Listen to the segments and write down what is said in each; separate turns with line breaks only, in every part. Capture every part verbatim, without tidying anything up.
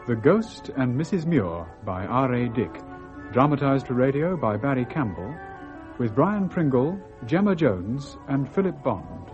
The Ghost and Missus Muir by R A Dick, dramatised for radio by Barry Campbell, with Brian Pringle, Gemma Jones and Philip Bond.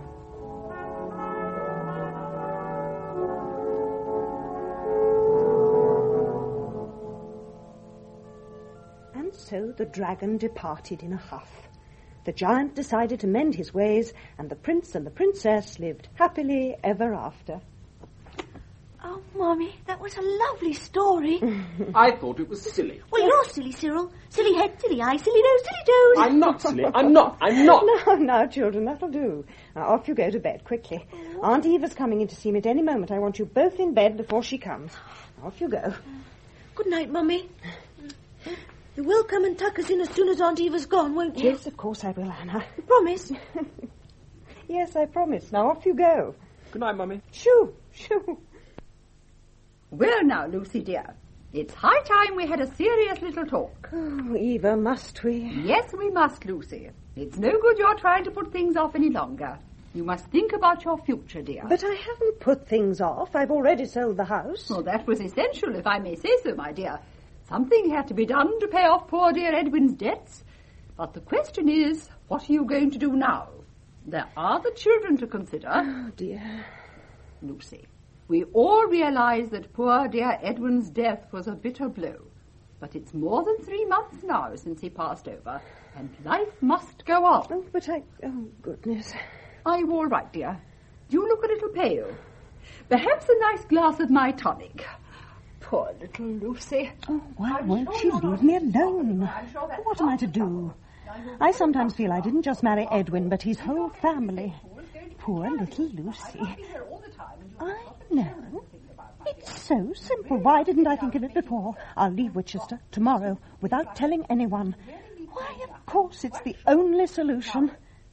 And so the dragon departed in a huff. The giant decided to mend his ways, and the prince and the princess lived happily ever after.
Oh, Mommy, that was a lovely story.
I thought it was silly.
Well, you're silly, Cyril. Silly head, silly eye, silly nose, silly toes.
I'm not silly. I'm not. I'm not.
Now, now, children, that'll do. Now, off you go to bed, quickly. Aunt Eva's coming in to see me at any moment. I want you both in bed before she comes. Off you go.
Good night, Mummy. You will come and tuck us in as soon as Aunt Eva's gone, won't you?
Yes, of course I will, Anna.
You promise?
Yes, I promise. Now, off you go.
Good night, Mummy.
Shoo, shoo.
Well, now, Lucy, dear, it's high time we had a serious little talk.
Oh, Eva, must we?
Yes, we must, Lucy. It's no good your trying to put things off any longer. You must think about your future, dear.
But I haven't put things off. I've already sold the house.
Well, that was essential, if I may say so, my dear. Something had to be done to pay off poor dear Edwin's debts. But the question is, what are you going to do now? There are the children to consider.
Oh, dear.
Lucy, we all realise that poor dear Edwin's death was a bitter blow. But it's more than three months now since he passed over, and life must go on.
Oh, but I... Oh, goodness.
Are you all right, dear? You look a little pale. Perhaps a nice glass of my tonic. Poor little Lucy.
Oh, why won't she leave me alone? What am I to do? I sometimes feel I didn't just marry Edwin, but his whole family. Poor little Lucy. I know. It's so simple. Why didn't I think of it before? I'll leave Winchester tomorrow without telling anyone. Why, of course, it's the only solution.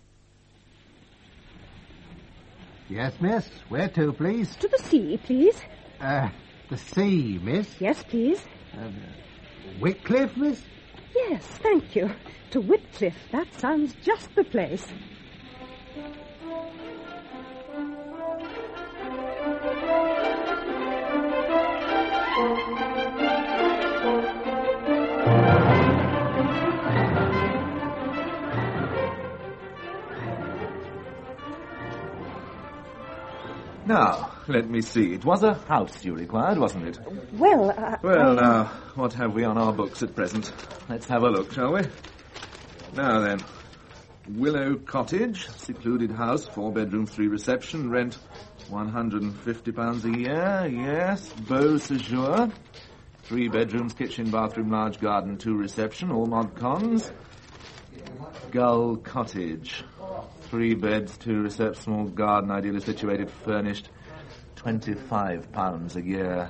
Yes, miss. Where to, please?
To the sea, please.
Uh, the sea, miss.
Yes, please.
Uh, Whitcliffe, miss?
Yes, thank you. To Whitcliffe. That sounds just the place.
Now, let me see. It was a house you required, wasn't it?
Well, uh,
Well,
I...
now, what have we on our books at present? Let's have a look, shall we? Now then, Willow Cottage, secluded house, four bedroom, three reception, rent one hundred fifty pounds a year, yes. Beau Séjour, three bedrooms, kitchen, bathroom, large garden, two reception, all mod cons. Gull Cottage, three beds, two reception, small garden, ideally situated, furnished, twenty-five pounds a year.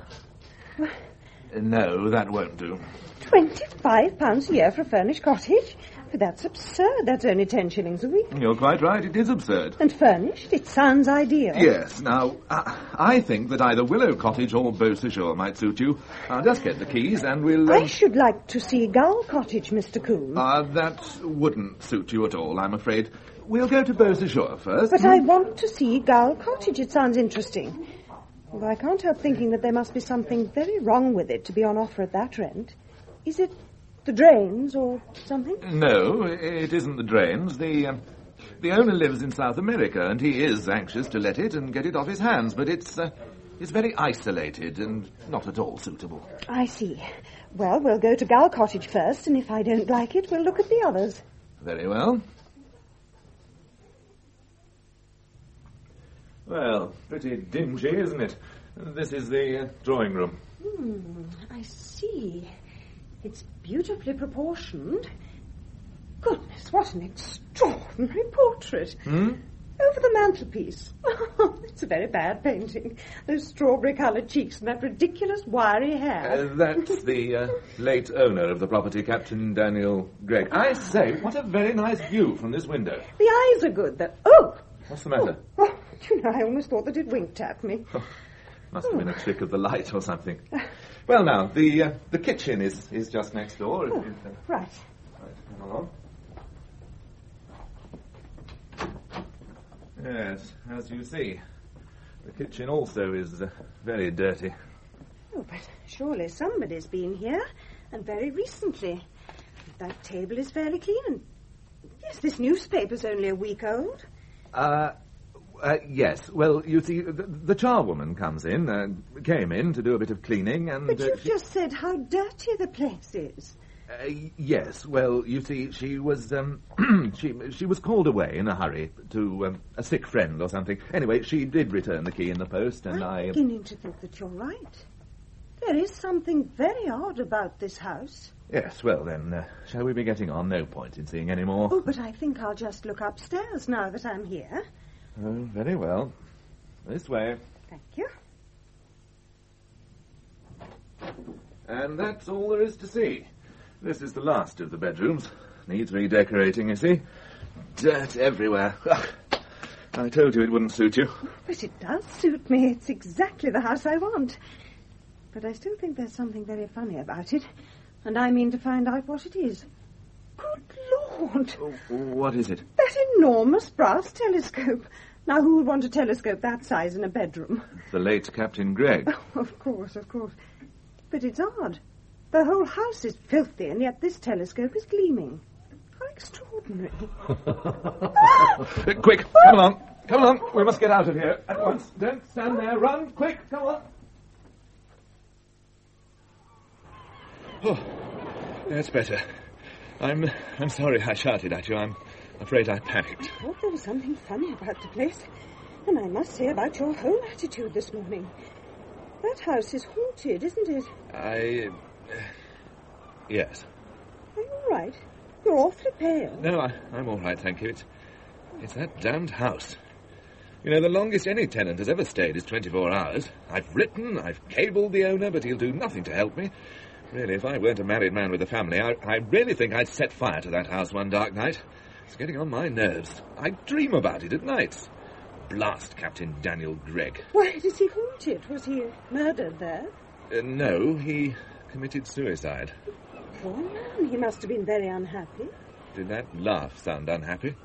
No, that won't do.
Twenty-five pounds a year for a furnished cottage? But that's absurd. That's only ten shillings a week.
You're quite right. It is absurd.
And furnished? It sounds ideal.
Yes. Now, uh, I think that either Willow Cottage or Beau Séjour might suit you. I'll just get the keys and we'll... Um...
I should like to see Gull Cottage, Mister Coombe.
Uh, that wouldn't suit you at all, I'm afraid. We'll go to Beau Séjour first.
But I want to see Gull Cottage. It sounds interesting. Although I can't help thinking that there must be something very wrong with it to be on offer at that rent. Is it the drains or something?
No, it isn't the drains. The um, the owner lives in South America, and he is anxious to let it and get it off his hands, but it's uh, it's very isolated and not at all suitable.
I see. Well, we'll go to Gull Cottage first, and if I don't like it, we'll look at the others.
Very well. Well, pretty dingy, isn't it? This is the uh, drawing room.
Hmm, I see. It's beautifully proportioned. Goodness, what an extraordinary portrait.
Hmm?
Over the mantelpiece. Oh, it's a very bad painting. Those strawberry-coloured cheeks and that ridiculous wiry hair.
Uh, that's the uh, late owner of the property, Captain Daniel Gregg. I say, what a very nice view from this window.
The eyes are good, though. Oh!
What's the matter?
Oh, oh, you know, I almost thought that it winked at me.
Oh, must have been a trick of the light or something. Well, now, the uh, the kitchen is, is just next door.
Oh,
If, uh,
right.
Right, come along. Yes, as you see, the kitchen also is uh, very dirty.
Oh, but surely somebody's been here, and very recently. That table is fairly clean, and yes, this newspaper's only a week old.
Uh, uh yes. Well, you see, the, the charwoman comes in, uh, came in to do a bit of cleaning, and...
But
uh,
you've
she...
just said how dirty the place is.
Uh, yes, well, you see, she was, um, she she was called away in a hurry to um, a sick friend or something. Anyway, she did return the key in the post, and
I'm
I...
beginning to think that you're right. There is something very odd about this house.
Yes, well then, uh, shall we be getting on? No point in seeing any more.
Oh, but I think I'll just look upstairs now that I'm here.
Oh, very well. This way.
Thank you.
And that's all there is to see. This is the last of the bedrooms. Needs redecorating, you see. Dirt everywhere. Ugh. I told you it wouldn't suit you.
But it does suit me. It's exactly the house I want. But I still think there's something very funny about it, and I mean to find out what it is. Good Lord!
Oh, what is it?
That enormous brass telescope. Now, who would want a telescope that size in a bedroom?
The late Captain Gregg.
Oh, of course, of course. But it's odd. The whole house is filthy, and yet this telescope is gleaming. How extraordinary.
Quick, come along. Come along. We must get out of here at once. Don't stand there. Run. Quick, come on. Oh, that's better. I'm I'm sorry I shouted at you. I'm afraid I panicked.
I thought there was something funny about the place. And I must say about your whole attitude this morning. That house is haunted, isn't it?
I... Uh, yes.
Are you all right? You're awfully pale.
No, I, I'm all right, thank you. It's, it's that damned house. You know, the longest any tenant has ever stayed is twenty-four hours. I've written, I've cabled the owner, but he'll do nothing to help me. Really, if I weren't a married man with a family, I, I really think I'd set fire to that house one dark night. It's getting on my nerves. I dream about it at nights. Blast Captain Daniel Gregg.
Why does he haunt it? Was he murdered there?
Uh, no, he committed suicide.
Poor man, he must have been very unhappy.
Did that laugh sound unhappy?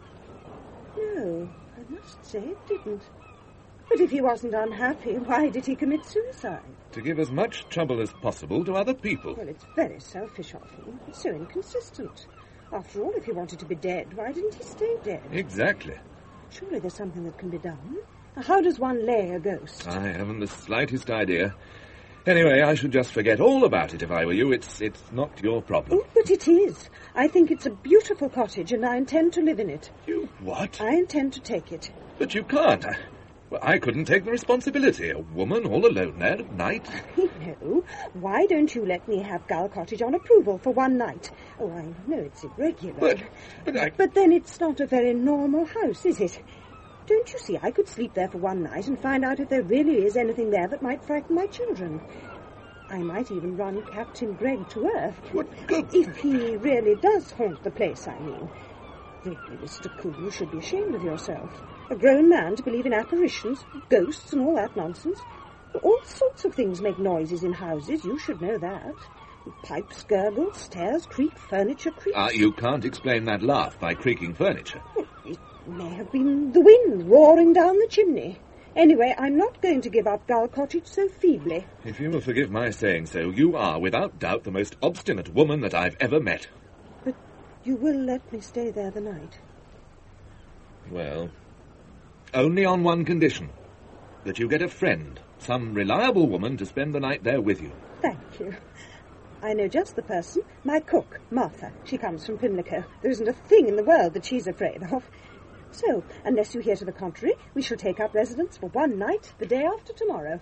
No, I must say it didn't. But if he wasn't unhappy, why did he commit suicide?
To give as much trouble as possible to other people.
Well, it's very selfish of him. It's so inconsistent. After all, if he wanted to be dead, why didn't he stay dead?
Exactly.
Surely there's something that can be done. How does one lay a ghost?
I haven't the slightest idea. Anyway, I should just forget all about it if I were you. It's it's not your problem.
Oh, but it is. I think it's a beautiful cottage, and I intend to live in it.
You what?
I intend to take it.
But you can't. I, well, I couldn't take the responsibility. A woman all alone there at night.
No. Why don't you let me have Gull Cottage on approval for one night? Oh, I know it's irregular.
But, but I...
But then it's not a very normal house, is it? Don't you see, I could sleep there for one night and find out if there really is anything there that might frighten my children. I might even run Captain Gregg to earth.
What good?
If he really does haunt the place, I mean. Really, Mister Cool, you should be ashamed of yourself. A grown man to believe in apparitions, ghosts and all that nonsense. All sorts of things make noises in houses, you should know that. Pipes gurgle, stairs creak, furniture creaks.
Ah, you can't explain that laugh by creaking furniture.
Well, it may have been the wind roaring down the chimney. Anyway, I'm not going to give up Gull Cottage so feebly.
If you will forgive my saying so, you are, without doubt, the most obstinate woman that I've ever met.
But you will let me stay there the night?
Well, only on one condition. That you get a friend, some reliable woman, to spend the night there with you.
Thank you. I know just the person. My cook, Martha. She comes from Pimlico. There isn't a thing in the world that she's afraid of. So, unless you hear to the contrary, we shall take up residence for one night, the day after tomorrow.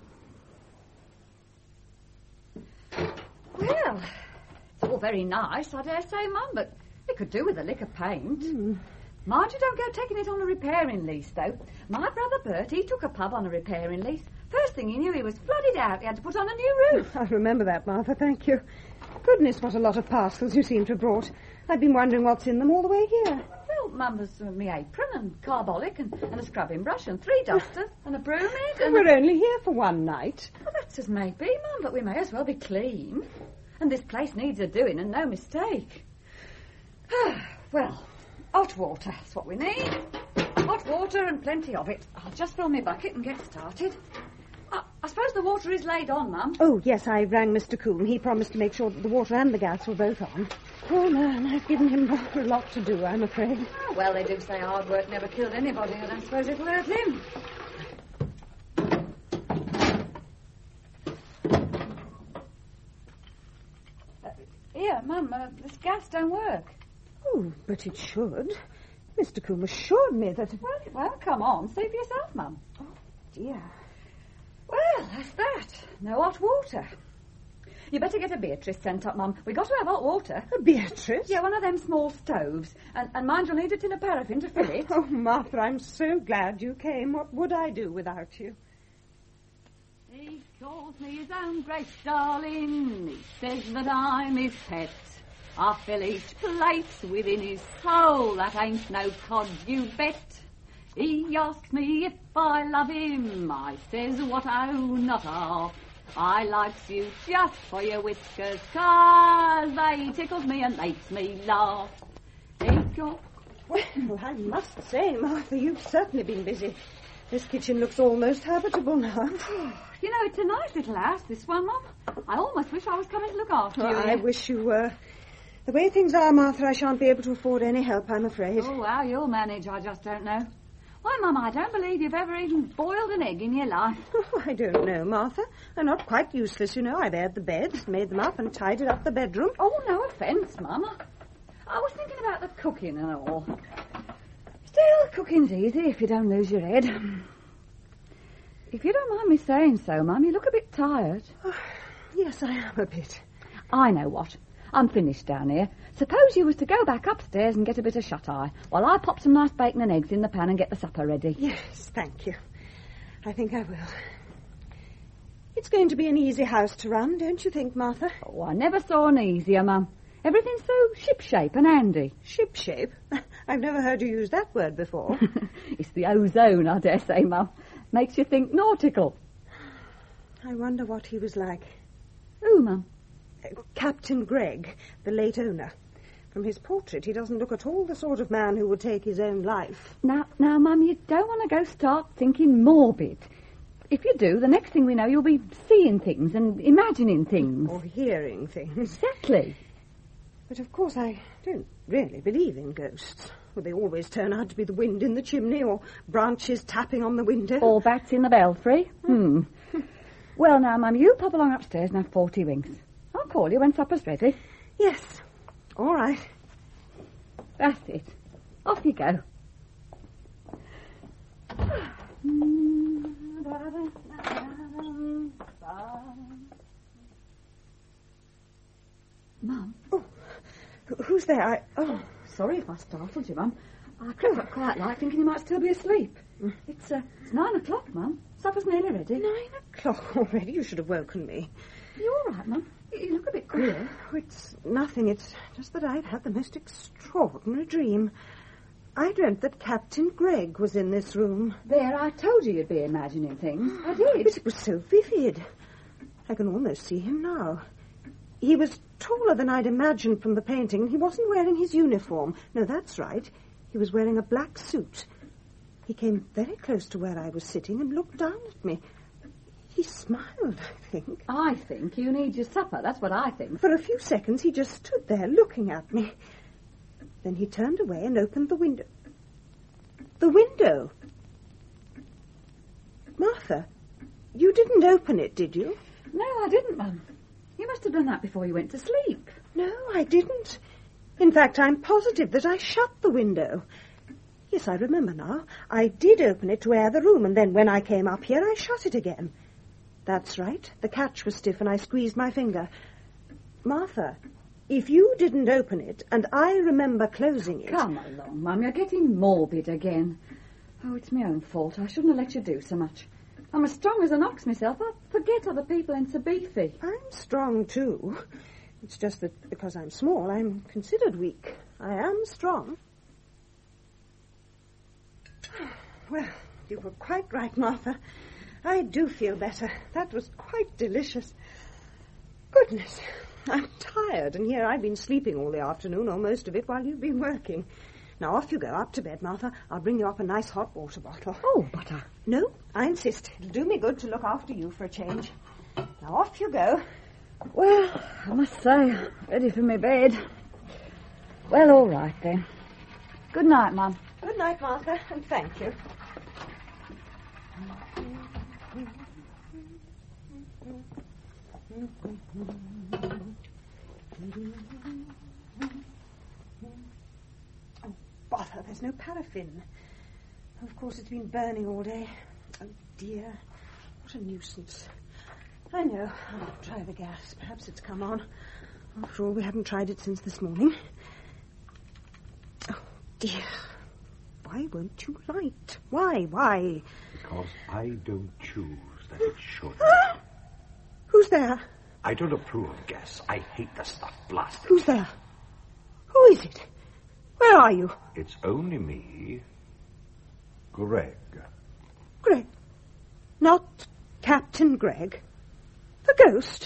Well, it's all very nice, I dare say, Mum, but it could do with a lick of paint. Mm. Mind you don't go taking it on a repairing lease, though. My brother Bert, he took a pub on a repairing lease. First thing he knew, he was flooded out. He had to put on a new roof.
I remember that, Martha, thank you. Goodness, what a lot of parcels you seem to have brought. I've been wondering what's in them all the way here.
Well, Mum, there's uh, me apron and carbolic and, and a scrubbing brush and three dusters and a broom head and...
We're a... only here for one night.
Well, that's as may be, Mum, but we may as well be clean. And this place needs a doing and no mistake. Well, hot water, that's what we need. Hot water and plenty of it. I'll just fill my bucket and get started. I, I suppose the water is laid on, Mum.
Oh, yes, I rang Mister Coombe. He promised to make sure that the water and the gas were both on. Poor man, I've given him rather a lot to do, I'm afraid.
Oh, well, they do say hard work never killed anybody, and I suppose it'll hurt him. Uh, here, Mum, uh, this gas don't work.
Oh, but it should. Mister Coombe assured me that...
Well, well, come on, see for yourself, Mum.
Oh, dear.
Well, that's that. No hot water. You better get a Beatrice sent up, Mum. We got to have hot water.
A Beatrice?
Yeah, one of them small stoves. And, and mind you'll need a tin of paraffin to fill it.
Oh, Martha, I'm so glad you came. What would I do without you?
He calls me his own great darling. He says that I'm his pet. I fill each place within his soul. That ain't no cod, you bet. He asks me if I love him. I says what oh, not half. I likes you just for your whiskers, 'cause they tickles me and makes me laugh. He got...
Well, I must say, Martha, you've certainly been busy. This kitchen looks almost habitable now.
You know, it's a nice little house, this one, Mum. I almost wish I was coming to look after you.
Oh, I wish you were. The way things are, Martha, I shan't be able to afford any help, I'm afraid.
Oh, how you'll manage, I just don't know. Why, Mum, I don't believe you've ever even boiled an egg in your life.
Oh, I don't know, Martha. I'm not quite useless, you know. I've aired the beds, made them up and tidied up the bedroom.
Oh, no offence, Mum. I was thinking about the cooking and all. Still, cooking's easy if you don't lose your head. If you don't mind me saying so, Mum, you look a bit tired.
Oh, yes, I am a bit.
I know what. I'm finished down here. Suppose you was to go back upstairs and get a bit of shut-eye, while I pop some nice bacon and eggs in the pan and get the supper ready.
Yes, thank you. I think I will. It's going to be an easy house to run, don't you think, Martha?
Oh, I never saw an easier, Mum. Everything's so ship-shape and handy.
Ship-shape? I've never heard you use that word before.
It's the ozone, I dare say, Mum. Makes you think nautical.
I wonder what he was like.
Who, Mum?
Captain Gregg, the late owner. From his portrait, he doesn't look at all the sort of man who would take his own life.
Now, now, Mum, you don't want to go start thinking morbid. If you do, the next thing we know, you'll be seeing things and imagining things.
Or hearing things.
Exactly.
But, of course, I don't really believe in ghosts. Well, they always turn out to be the wind in the chimney or branches tapping on the window.
Or bats in the belfry. Hmm. Well, now, Mum, you pop along upstairs and have forty winks. I'll call you when supper's ready.
Yes. All right.
That's it. Off you go. Mum.
Oh, who's there? I, oh,
sorry if I startled you, Mum. I crept up quite light, thinking you might still be asleep. Mm. It's uh, it's nine o'clock, Mum. Supper's nearly ready.
Nine o'clock already? You should have woken me.
Are you all right, Mum? You look a bit queer.
Oh, it's nothing. It's just that I've had the most extraordinary dream. I dreamt that Captain Gregg was in this room.
There, I told you you'd be imagining things. I did.
But it was so vivid. I can almost see him now. He was taller than I'd imagined from the painting, and he wasn't wearing his uniform. No, that's right. He was wearing a black suit. He came very close to where I was sitting and looked down at me. He smiled, I think.
I think you need your supper. That's what I think.
For a few seconds, he just stood there looking at me. Then he turned away and opened the window. The window? Martha, you didn't open it, did you?
No, I didn't, Mum. You must have done that before you went to sleep.
No, I didn't. In fact, I'm positive that I shut the window. Yes, I remember now. I did open it to air the room, and then when I came up here, I shut it again. That's right. The catch was stiff, and I squeezed my finger. Martha, if you didn't open it, and I remember closing it...
Come along, Mum. You're getting morbid again. Oh, it's my own fault. I shouldn't have let you do so much. I'm as strong as an ox myself. I forget other people in Sabethy.
I'm strong, too. It's just that because I'm small, I'm considered weak. I am strong. Well, you were quite right, Martha. I do feel better. That was quite delicious. Goodness, I'm tired, and here I've been sleeping all the afternoon, or most of it, while you've been working. Now, off you go, up to bed, Martha. I'll bring you up a nice hot water bottle.
Oh, but I...
No, I insist. It'll do me good to look after you for a change. Now, off you go.
Well, I must say, ready for my bed. Well, all right, then. Good night, Mum.
Good night, Martha, and thank you. Oh, bother, there's no paraffin. Of course, it's been burning all day. Oh, dear. What a nuisance. I know. I'll try the gas. Perhaps it's come on. After all, we haven't tried it since this morning. Oh, dear. Why won't you light? Why? Why?
Because I don't choose that it should.
Who's there?
I don't approve of gas. I hate the stuff. Blast it.
Who's there? Who is it? Where are you?
It's only me, Greg.
Greg? Not Captain Greg? The ghost?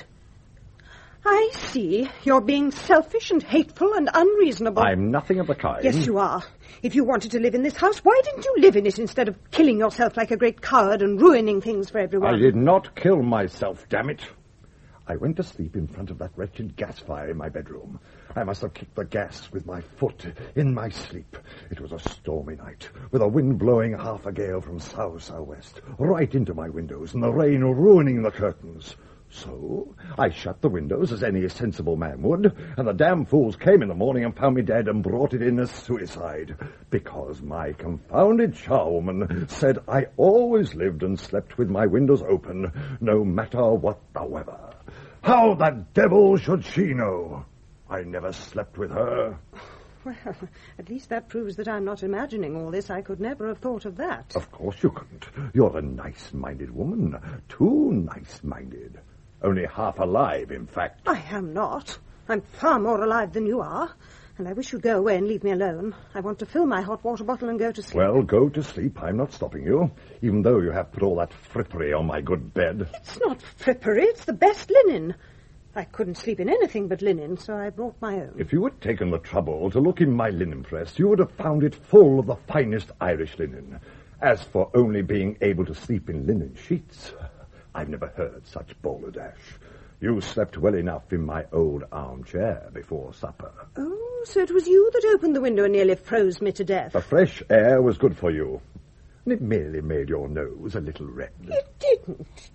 I see. You're being selfish and hateful and unreasonable.
I'm nothing of the kind.
Yes, you are. If you wanted to live in this house, why didn't you live in it instead of killing yourself like a great coward and ruining things for everyone?
I did not kill myself, damn it. I went to sleep in front of that wretched gas fire in my bedroom. I must have kicked the gas with my foot in my sleep. It was a stormy night, with a wind blowing half a gale from south-southwest, right into my windows, and the rain ruining the curtains. So I shut the windows as any sensible man would, and the damn fools came in the morning and found me dead and brought it in as suicide, because my confounded charwoman said I always lived and slept with my windows open, no matter what the weather. How the devil should she know? I never slept with her.
Well, at least that proves that I'm not imagining all this. I could never have thought of that.
Of course you couldn't. You're a nice-minded woman. Too nice-minded. Only half alive, in fact.
I am not. I'm far more alive than you are. And I wish you'd go away and leave me alone. I want to fill my hot water bottle and go to sleep.
Well, go to sleep. I'm not stopping you, even though you have put all that frippery on my good bed.
It's not frippery. It's the best linen. I couldn't sleep in anything but linen, so I brought my own.
If you had taken the trouble to look in my linen press, you would have found it full of the finest Irish linen. As for only being able to sleep in linen sheets, I've never heard such balderdash. You slept well enough in my old armchair before supper.
Oh, so it was you that opened the window and nearly froze me to death.
The fresh air was good for you, and it merely made your nose a little red.
It didn't.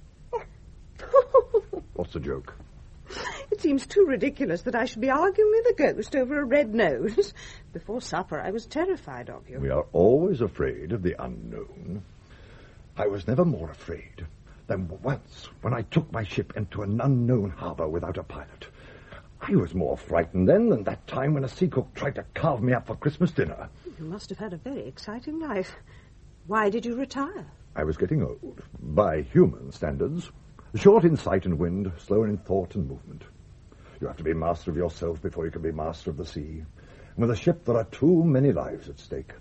What's the joke?
It seems too ridiculous that I should be arguing with a ghost over a red nose. Before supper, I was terrified of you.
We are always afraid of the unknown. I was never more afraid than once when I took my ship into an unknown harbor without a pilot. I was more frightened then than that time when a sea cook tried to carve me up for Christmas dinner.
You must have had a very exciting life. Why did you retire?
I was getting old, by human standards. Short in sight and wind, slow in thought and movement. You have to be master of yourself before you can be master of the sea. And with a ship, there are too many lives at stake.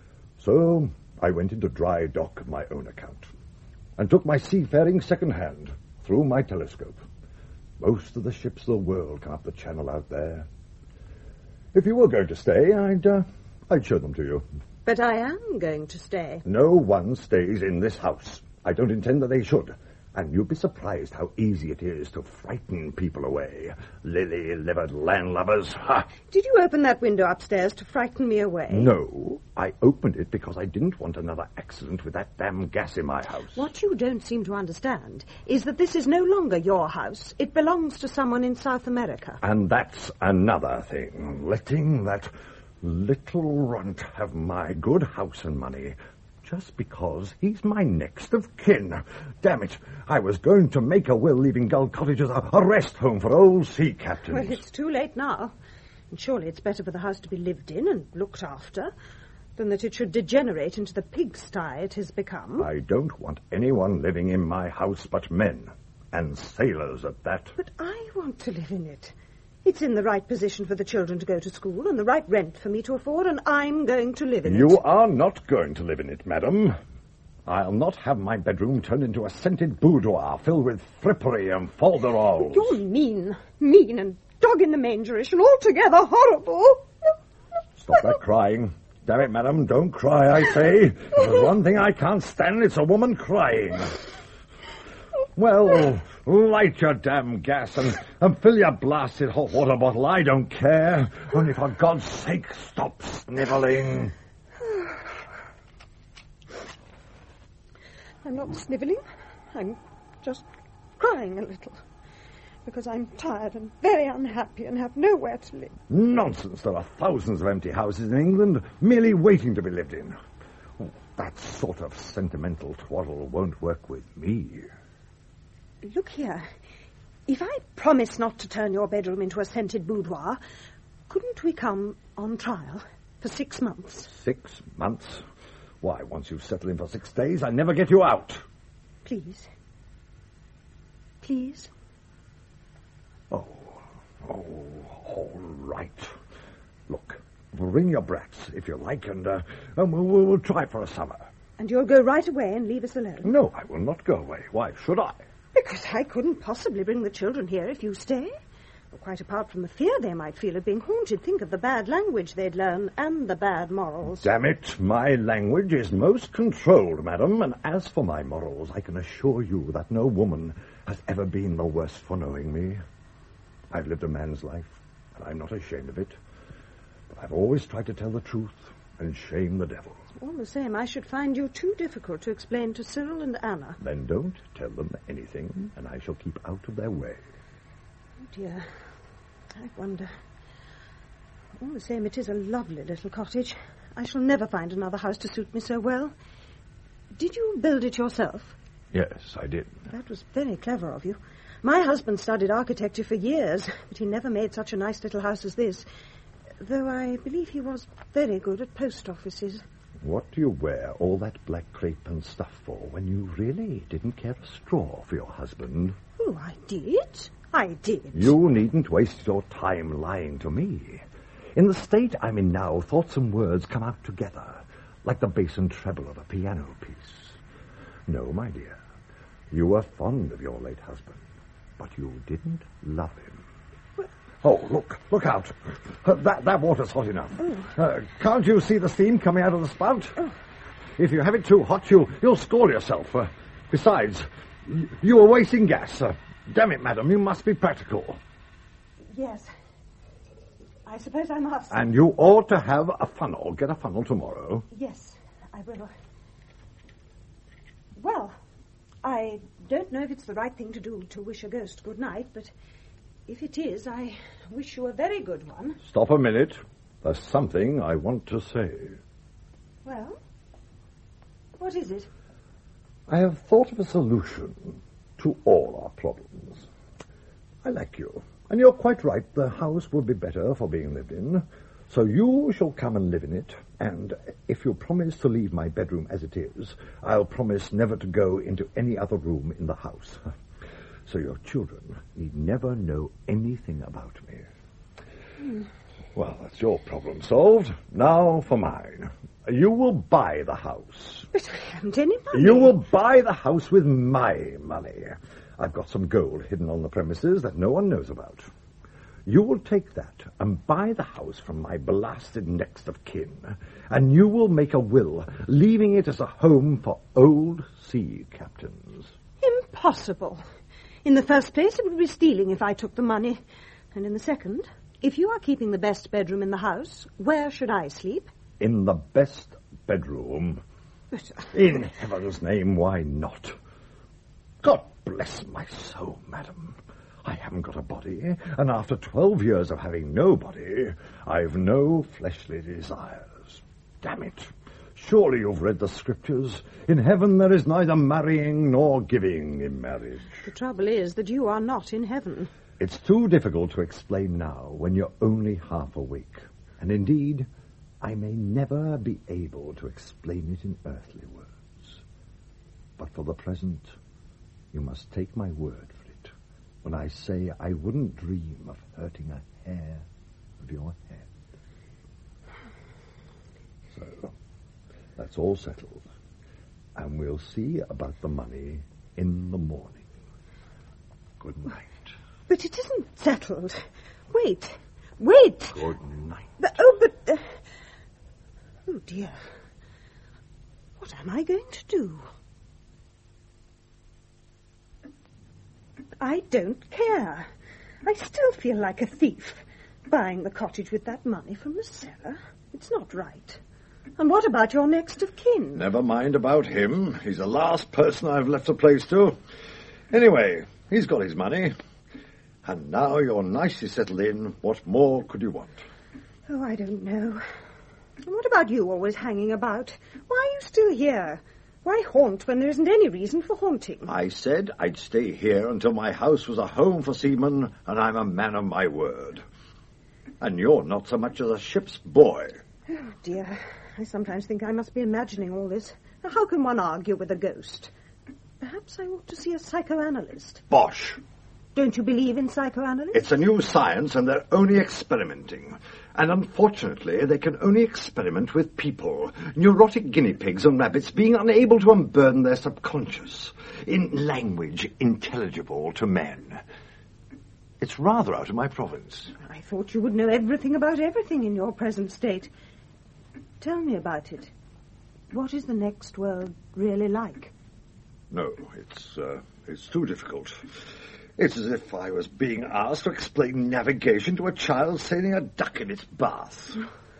So I went into dry dock of my own account and took my seafaring second-hand through my telescope. Most of the ships of the world come up the channel out there. If you were going to stay, I'd, uh, I'd show them to you.
But I am going to stay.
No one stays in this house. I don't intend that they should. And you'd be surprised how easy it is to frighten people away. Lily-livered landlubbers. Ha!
Did you open that window upstairs to frighten me away?
No, I opened it because I didn't want another accident with that damn gas in my house.
What you don't seem to understand is that this is no longer your house. It belongs to someone in South America.
And that's another thing. Letting that little runt have my good house and money just because he's my next of kin. Damn it, I was going to make a will leaving Gull Cottage as a, a rest home for old sea captains.
Well, it's too late now. And surely it's better for the house to be lived in and looked after than that it should degenerate into the pigsty it has become.
I don't want anyone living in my house but men, and sailors at that.
But I want to live in it. It's in the right position for the children to go to school and the right rent for me to afford, and I'm going to live in
you
it.
You are not going to live in it, madam. I'll not have my bedroom turned into a scented boudoir filled with frippery and folderols.
You're mean, mean and dog-in-the-mangerish and altogether horrible.
Stop that crying. Damn it, madam, don't cry, I say. If there's one thing I can't stand, it's a woman crying. Well, light your damn gas and, and fill your blasted hot water bottle. I don't care. Only for God's sake, stop snivelling.
I'm not snivelling. I'm just crying a little. Because I'm tired and very unhappy and have nowhere to live.
Nonsense. There are thousands of empty houses in England merely waiting to be lived in. Oh, that sort of sentimental twaddle won't work with me.
Look here. If I promise not to turn your bedroom into a scented boudoir, couldn't we come on trial for six months?
Six months? Why, once you've settled in for six days, I never get you out.
Please. Please.
Oh, oh, all right. Look, bring your brats, if you like, and, uh, and we'll, we'll, we'll try for a summer.
And you'll go right away and leave us alone?
No, I will not go away. Why should I?
Because I couldn't possibly bring the children here if you stay. Well, quite apart from the fear they might feel of being haunted, think of the bad language they'd learn and the bad morals.
Damn it, my language is most controlled, madam, and as for my morals, I can assure you that no woman has ever been the worse for knowing me. I've lived a man's life, and I'm not ashamed of it. But I've always tried to tell the truth and shame the devil.
All the same, I should find you too difficult to explain to Cyril and Anna.
Then don't tell them anything, and I shall keep out of their way.
Oh, dear. I wonder. All the same, it is a lovely little cottage. I shall never find another house to suit me so well. Did you build it yourself?
Yes, I did.
That was very clever of you. My husband studied architecture for years, but he never made such a nice little house as this, though I believe he was very good at post offices.
What do you wear all that black crepe and stuff for when you really didn't care a straw for your husband?
Oh, I did. I did.
You needn't waste your time lying to me. In the state I'm in now, thoughts and words come out together, like the bass and treble of a piano piece. No, my dear, you were fond of your late husband, but you didn't love him. What? Oh, look, look out. Uh, that, that water's hot enough. Oh. Uh, can't you see the steam coming out of the spout? Oh. If you have it too hot, you'll, you'll scald yourself. Uh, besides, y- you are wasting gas. Uh, damn it, madam, you must be practical.
Yes. I suppose I must.
And you ought to have a funnel. Get a funnel tomorrow.
Yes, I will. Well, I don't know if it's the right thing to do to wish a ghost good night, but if it is, I wish you a very good one.
Stop a minute. There's something I want to say.
Well, what is it?
I have thought of a solution to all our problems. I like you, and you're quite right. The house would be better for being lived in, so you shall come and live in it, and if you promise to leave my bedroom as it is, I'll promise never to go into any other room in the house. So your children need never know anything about me. Mm. Well, that's your problem solved. Now for mine. You will buy the house.
But I haven't any money.
You will buy the house with my money. I've got some gold hidden on the premises that no one knows about. You will take that and buy the house from my blasted next of kin, and you will make a will, leaving it as a home for old sea captains.
Impossible. In the first place, it would be stealing if I took the money. And in the second, if you are keeping the best bedroom in the house, where should I sleep?
In the best bedroom.
But, uh,
in heaven's name, why not? God bless my soul, madam. I haven't got a body, and after twelve years of having no body, I've no fleshly desires. Damn it. Surely you've read the scriptures. In heaven there is neither marrying nor giving in marriage.
The trouble is that you are not in heaven.
It's too difficult to explain now when you're only half awake. And indeed, I may never be able to explain it in earthly words. But for the present, you must take my word for it when I say I wouldn't dream of hurting a hair of your head. So, that's all settled. And we'll see about the money in the morning. Good night.
But it isn't settled. Wait. Wait.
Good night.
But, oh, but... Uh, Oh, dear. What am I going to do? I don't care. I still feel like a thief, buying the cottage with that money from the cellar. It's not right. And what about your next of kin?
Never mind about him. He's the last person I've left the place to. Anyway, he's got his money. And now you're nicely settled in. What more could you want?
Oh, I don't know. And what about you always hanging about? Why are you still here? Why haunt when there isn't any reason for haunting?
I said I'd stay here until my house was a home for seamen, and I'm a man of my word. And you're not so much as a ship's boy.
Oh, dear. I sometimes think I must be imagining all this. Now, how can one argue with a ghost? Perhaps I ought to see a psychoanalyst.
Bosh!
Don't you believe in psychoanalysts?
It's a new science, and they're only experimenting. And unfortunately, they can only experiment with people, neurotic guinea pigs and rabbits being unable to unburden their subconscious in language intelligible to men. It's rather out of my province.
I thought you would know everything about everything in your present state. Tell me about it. What is the next world really like?
No, it's, uh, it's too difficult. It's as if I was being asked to explain navigation to a child sailing a duck in its bath.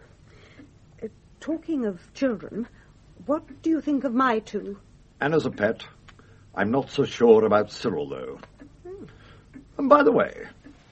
Uh, talking of children, what do you think of my two?
Anna's a pet. I'm not so sure about Cyril, though. Hmm. And by the way,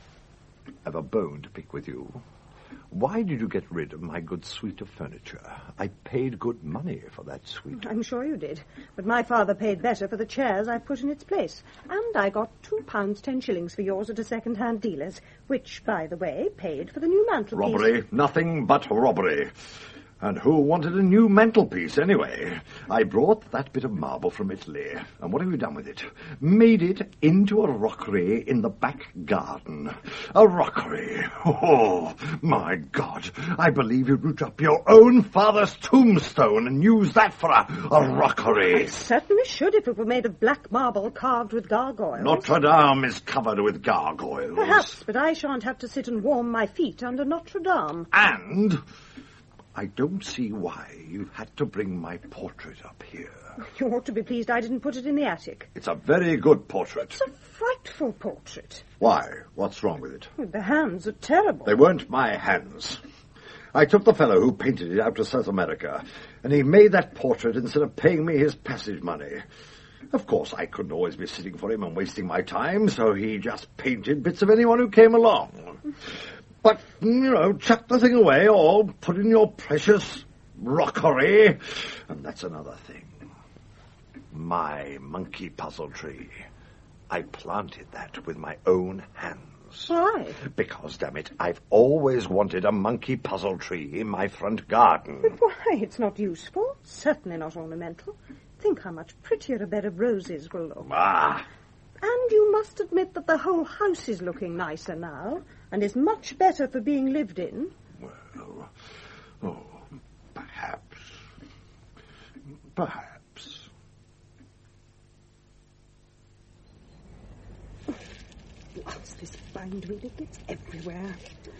I've a bone to pick with you. Why did you get rid of my good suite of furniture? I paid good money for that suite.
I'm sure you did. But my father paid better for the chairs I put in its place. And I got two pounds ten shillings for yours at a second-hand dealer's, which, by the way, paid for the new mantelpiece.
Robbery. Nothing but robbery. And who wanted a new mantelpiece, anyway? I brought that bit of marble from Italy. And what have you done with it? Made it into a rockery in the back garden. A rockery. Oh, my God. I believe you'd root up your own father's tombstone and use that for a, a rockery.
I certainly should if it were made of black marble carved with gargoyles.
Notre Dame is covered with gargoyles.
Perhaps, but I shan't have to sit and warm my feet under Notre Dame.
And I don't see why you've had to bring my portrait up here.
You ought to be pleased I didn't put it in the attic.
It's a very good portrait.
It's a frightful portrait.
Why? What's wrong with it?
The hands are terrible.
They weren't my hands. I took the fellow who painted it out to South America, and he made that portrait instead of paying me his passage money. Of course, I couldn't always be sitting for him and wasting my time, so he just painted bits of anyone who came along. But, you know, chuck the thing away or put in your precious rockery. And that's another thing. My monkey puzzle tree. I planted that with my own hands.
Why?
Because, damn it, I've always wanted a monkey puzzle tree in my front garden.
But why? It's not useful. Certainly not ornamental. Think how much prettier a bed of roses will look.
Ah!
And you must admit that the whole house is looking nicer now, and is much better for being lived in.
Well, oh, perhaps. Perhaps.
What's this bindweed? It gets everywhere.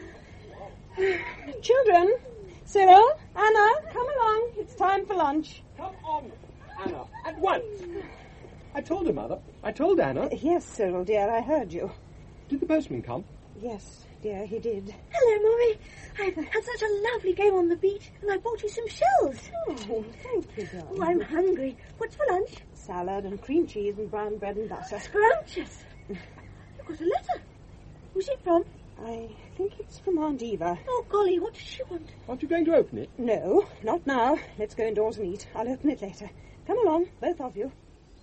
Children, Cyril, Anna, come along. It's time for lunch.
Come on, Anna, at once. I told her, Mother. I told Anna.
Yes, Cyril, dear, I heard you.
Did the postman come?
Yes, dear, he did.
Hello, Mummy. I've had such a lovely game on the beach, and I bought you some shells.
Oh, thank you, darling.
Oh, I'm hungry. What's for lunch?
Salad and cream cheese and brown bread and butter.
Scrumptious. You've got a letter. Who's it from?
I think it's from Aunt Eva.
Oh, golly, what does she want?
Aren't you going to open it?
No, not now. Let's go indoors and eat. I'll open it later. Come along, both of you.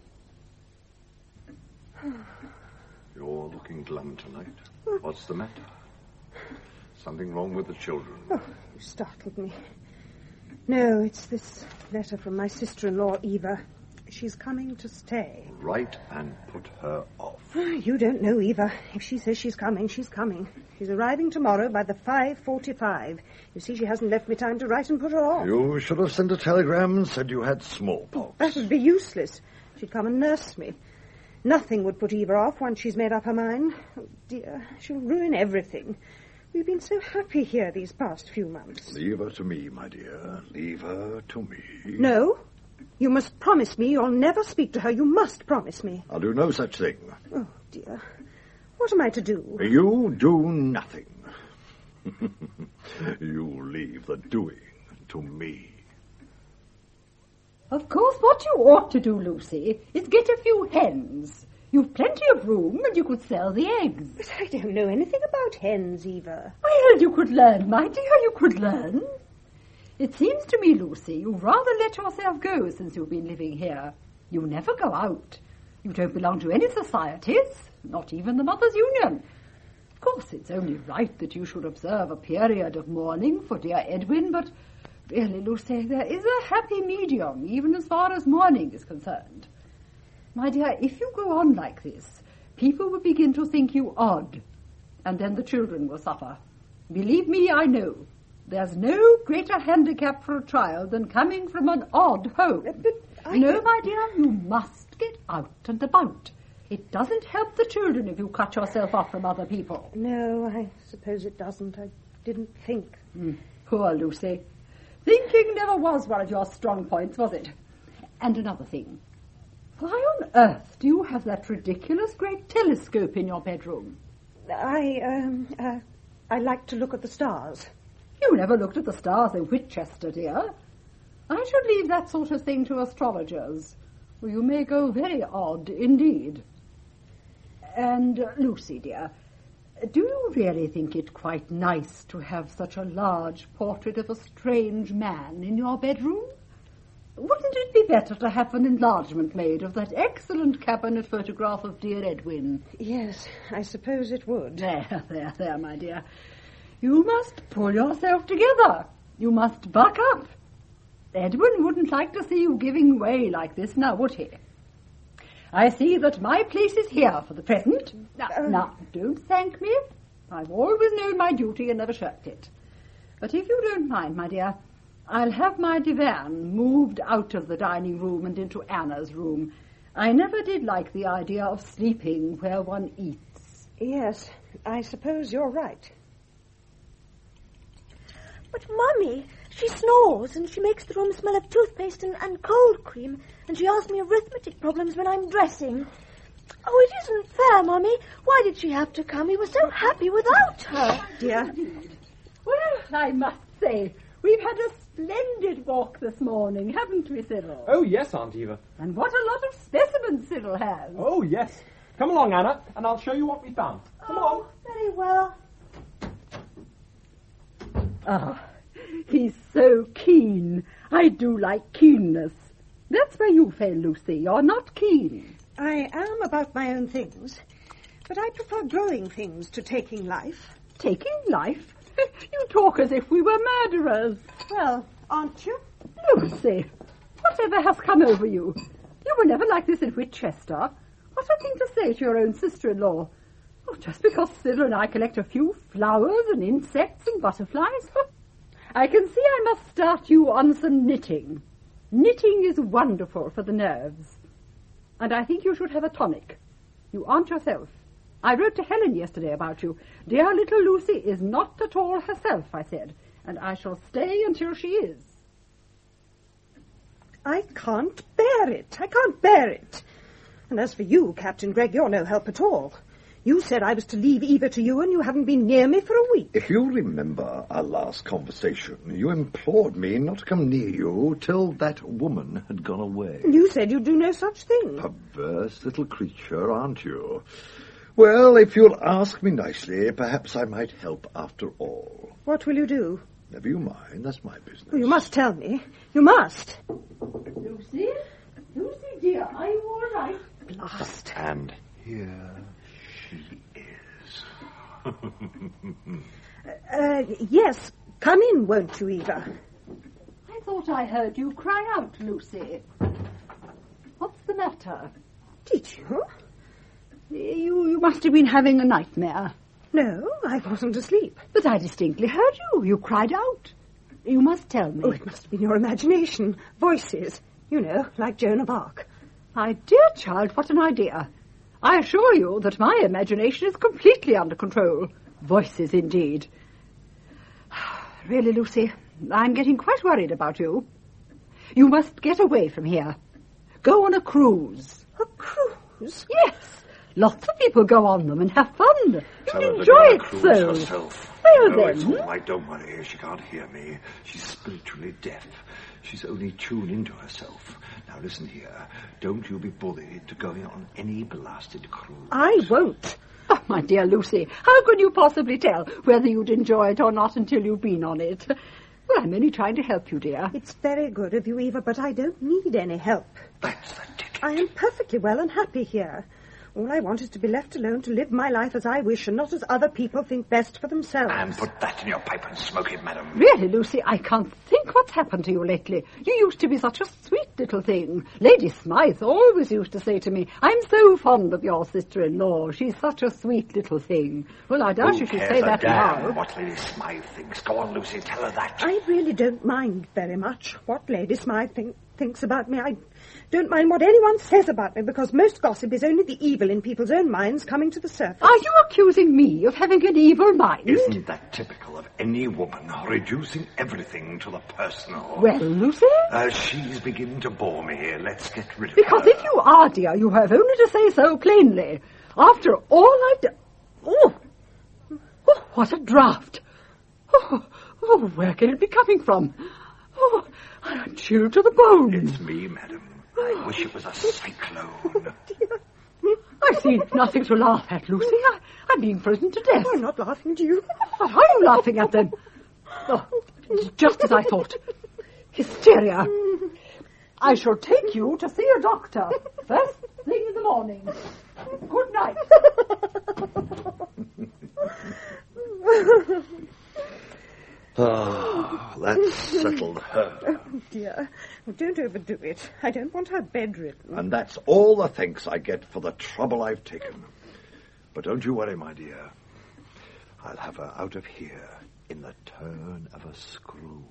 You're looking glum tonight. What's the matter? Something wrong with the children?
Oh, you startled me. No, it's this letter from my sister-in-law, Eva. She's coming to stay.
Write and put her off.
You don't know Eva. If she says she's coming, she's coming. She's arriving tomorrow by the five forty-five. You see, she hasn't left me time to write and put her off.
You should have sent a telegram and said you had smallpox.
That would be useless. She'd come and nurse me. Nothing would put Eva off once she's made up her mind. Oh, dear, she'll ruin everything. We've been so happy here these past few months.
Leave her to me, my dear. Leave her to me.
No. You must promise me you'll never speak to her. You must promise me.
I'll do no such thing.
Oh, dear. What am I to do?
You do nothing. You leave the doing to me.
Of course, what you ought to do, Lucy, is get a few hens. You've plenty of room, and you could sell the eggs.
But I don't know anything about hens, Eva.
Well, you could learn, my dear, you could learn. It seems to me, Lucy, you've rather let yourself go since you've been living here. You never go out. You don't belong to any societies, not even the Mothers' Union. Of course, it's only right that you should observe a period of mourning for dear Edwin, but really, Lucy, there is a happy medium, even as far as mourning is concerned. My dear, if you go on like this, people will begin to think you odd, and then the children will suffer. Believe me, I know. There's no greater handicap for a child than coming from an odd home.
But I...
No, my dear, you must get out and about. It doesn't help the children if you cut yourself off from other people.
No, I suppose it doesn't. I didn't think.
Mm, poor Lucy. Thinking never was one of your strong points, was it? And another thing. Why on earth do you have that ridiculous great telescope in your bedroom?
I, um, uh, I like to look at the stars.
You never looked at the stars in Whitchester, dear. I should leave that sort of thing to astrologers, or you may go very odd indeed. And, uh, Lucy, dear, do you really think it quite nice to have such a large portrait of a strange man in your bedroom? Wouldn't it be better to have an enlargement made of that excellent cabinet photograph of dear Edwin?
Yes, I suppose it would.
There, there, there, my dear. You must pull yourself together. You must buck up. Edwin wouldn't like to see you giving way like this now, would he? I see that my place is here for the present. Now, uh, now, don't thank me. I've always known my duty and never shirked it. But if you don't mind, my dear, I'll have my divan moved out of the dining room and into Anna's room. I never did like the idea of sleeping where one eats.
Yes, I suppose you're right.
But, Mummy, she snores and she makes the room smell of toothpaste and, and cold cream, and she asks me arithmetic problems when I'm dressing. Oh, it isn't fair, Mummy. Why did she have to come? We were so happy without her.
Dear.
Well, I must say, we've had a splendid walk this morning, haven't we, Cyril?
Oh, yes, Aunt Eva.
And what a lot of specimens Cyril has.
Oh, yes. Come along, Anna, and I'll show you what we found. Come
oh,
on.
Very well.
Ah, he's so keen. I do like keenness. That's where you fail, Lucy. You're not keen.
I am about my own things, but I prefer growing things to taking life.
Taking life? You talk as if we were murderers.
Well, aren't you?
Lucy, whatever has come over you? You were never like this in Whitchester. What a thing to say to your own sister-in-law. Oh, just because Cyril and I collect a few flowers and insects and butterflies. I can see I must start you on some knitting. Knitting is wonderful for the nerves. And I think you should have a tonic. You aren't yourself. I wrote to Helen yesterday about you. Dear little Lucy is not at all herself, I said, and I shall stay until she is.
I can't bear it. I can't bear it. And as for you, Captain Gregg, you're no help at all. You said I was to leave Eva to you, and you haven't been near me for a week.
If you remember our last conversation, you implored me not to come near you till that woman had gone away.
You said you'd do no such thing.
Perverse little creature, aren't you? Well, if you'll ask me nicely, perhaps I might help after all.
What will you do?
Never you mind, that's my business.
Oh, you must tell me. You must.
Lucy? Lucy, dear, are you all right?
Blast.
And here she is.
uh, yes, come in, won't you, Eva?
I thought I heard you cry out, Lucy. What's the matter?
Did you?
You, you must have been having a nightmare.
No, I wasn't asleep.
But I distinctly heard you. You cried out. You must tell me.
Oh, it must have been your imagination. Voices. You know, like Joan of Arc.
My dear child, what an idea. I assure you that my imagination is completely under control. Voices, indeed. Really, Lucy, I'm getting quite worried about you. You must get away from here. Go on a cruise.
A cruise?
Yes. Lots of people go on them and have fun. You
Tell her to
enjoy
go on a
it
cruise
so.
herself.
Well,
no,
then.
it's all right, don't worry. She can't hear me. She's spiritually deaf. She's only tuned into herself. Now, listen here. Don't you be bullied to going on any blasted cruise.
I won't.
Oh, my dear Lucy, how can you possibly tell whether you'd enjoy it or not until you've been on it? Well, I'm only trying to help you, dear.
It's very good of you, Eva, but I don't need any help.
That's the ticket.
I am perfectly well and happy here. All I want is to be left alone to live my life as I wish and not as other people think best for themselves.
And put that in your pipe and smoke it, madam.
Really, Lucy, I can't think what's happened to you lately. You used to be such a sweet little thing. Lady Smythe always used to say to me, I'm so fond of your sister-in-law. She's such a sweet little thing. Well, I doubt you should say that now.
What Lady Smythe thinks. Go on, Lucy, tell her that.
I really don't mind very much what Lady Smythe think, thinks about me. I don't mind what anyone says about me, because most gossip is only the evil in people's own minds coming to the surface.
Are you accusing me of having an evil mind?
Isn't that typical of any woman, reducing everything to the personal?
Well, Lucy?
Uh, she's beginning to bore me. Let's get rid of
Because
her.
if you are, dear, you have only to say so plainly. After all I've done... Oh, oh, what a draught. Oh, oh, where can it be coming from? Oh, I'm chilled to the bone.
It's me, madam. I wish it was a cyclone.
Oh,
I see nothing to laugh at, Lucy. I, I'm being frozen to death.
I'm not laughing at you.
What are you laughing at, then? Oh, just as I thought. Hysteria. I shall take you to see a doctor. First thing in the morning. Good night.
Ah, that's settled her.
Oh, dear. Well, don't overdo it. I don't want her bedridden.
And that's all the thanks I get for the trouble I've taken. But don't you worry, my dear. I'll have her out of here in the turn of a screw.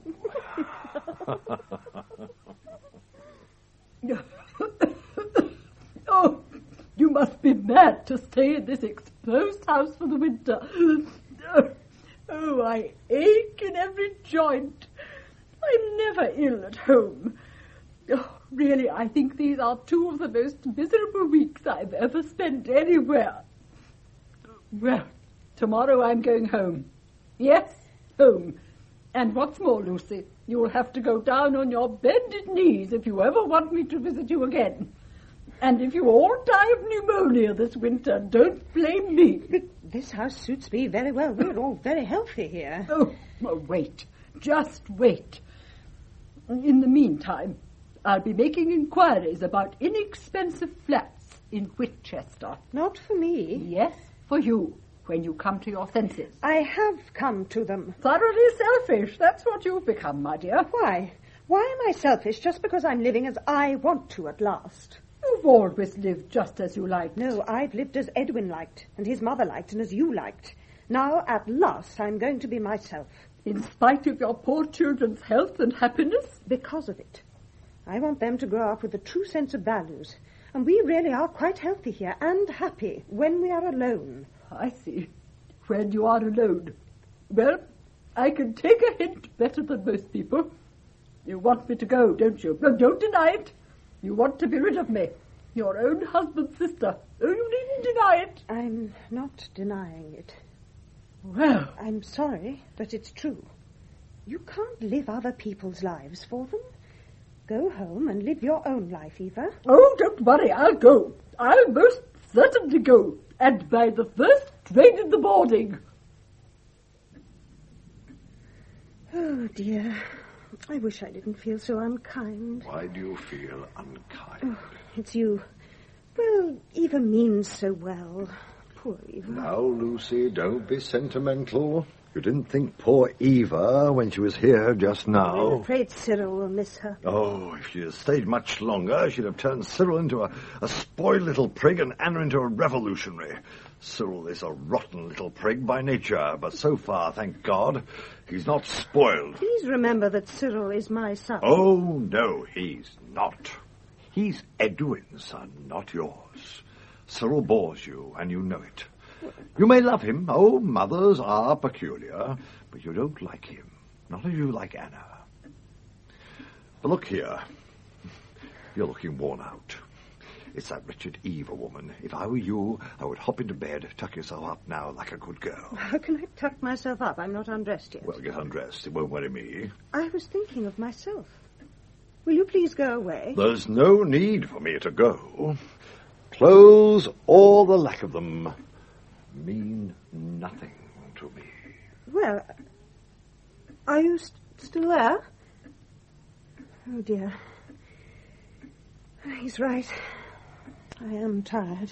Oh, you must be mad to stay in this exposed house for the winter. Oh, I ache in every joint. I'm never ill at home. Oh, really, I think these are two of the most miserable weeks I've ever spent anywhere. Well, tomorrow I'm going home. Yes, home. And what's more, Lucy, you'll have to go down on your bended knees if you ever want me to visit you again. And if you all die of pneumonia this winter, don't blame me.
But this house suits me very well. We're all very healthy here.
Oh, well, wait. Just wait. In the meantime, I'll be making inquiries about inexpensive flats in Whitchester.
Not for me.
Yes, for you, when you come to your senses.
I have come to them.
Thoroughly selfish. That's what you've become, my dear.
Why? Why am I selfish just because I'm living as I want to at last?
You've always lived just as you liked.
No, I've lived as Edwin liked, and his mother liked, and as you liked. Now, at last, I'm going to be myself.
In spite of your poor children's health and happiness?
Because of it. I want them to grow up with a true sense of values. And we really are quite healthy here, and happy, when we are alone.
I see. When you are alone. Well, I can take a hint better than most people. You want me to go, don't you? Well, don't deny it. You want to be rid of me. Your own husband's sister. Oh, you needn't deny it.
I'm not denying it.
Well.
I'm sorry, but it's true. You can't live other people's lives for them. Go home and live your own life, Eva.
Oh, don't worry, I'll go. I'll most certainly go. And by the first train in the morning.
Oh, dear. I wish I didn't feel so unkind.
Why do you feel unkind?
Oh, it's you. Well, Eva means so well. Poor Eva.
Now, Lucy, don't be sentimental. You didn't think poor Eva when she was here just now.
I'm afraid Cyril will miss her.
Oh, if she had stayed much longer, she'd have turned Cyril into a, a spoiled little prig and Anna into a revolutionary. Cyril is a rotten little prig by nature, but so far, thank God, he's not spoiled.
Please remember that Cyril is my son.
Oh, no, he's not. He's Edwin's son, not yours. Cyril bores you, and you know it. You may love him. Oh, mothers are peculiar, but you don't like him. None of you like Anna. But look here. You're looking worn out. It's that wretched Eva woman. If I were you, I would hop into bed, tuck yourself up now like a good girl.
How can I tuck myself up? I'm not undressed yet.
Well, get undressed. It won't worry me.
I was thinking of myself. Will you please go away?
There's no need for me to go. Clothes, or the lack of them, mean nothing to me.
Well, are you st- still there? Oh, dear. He's right. I am tired.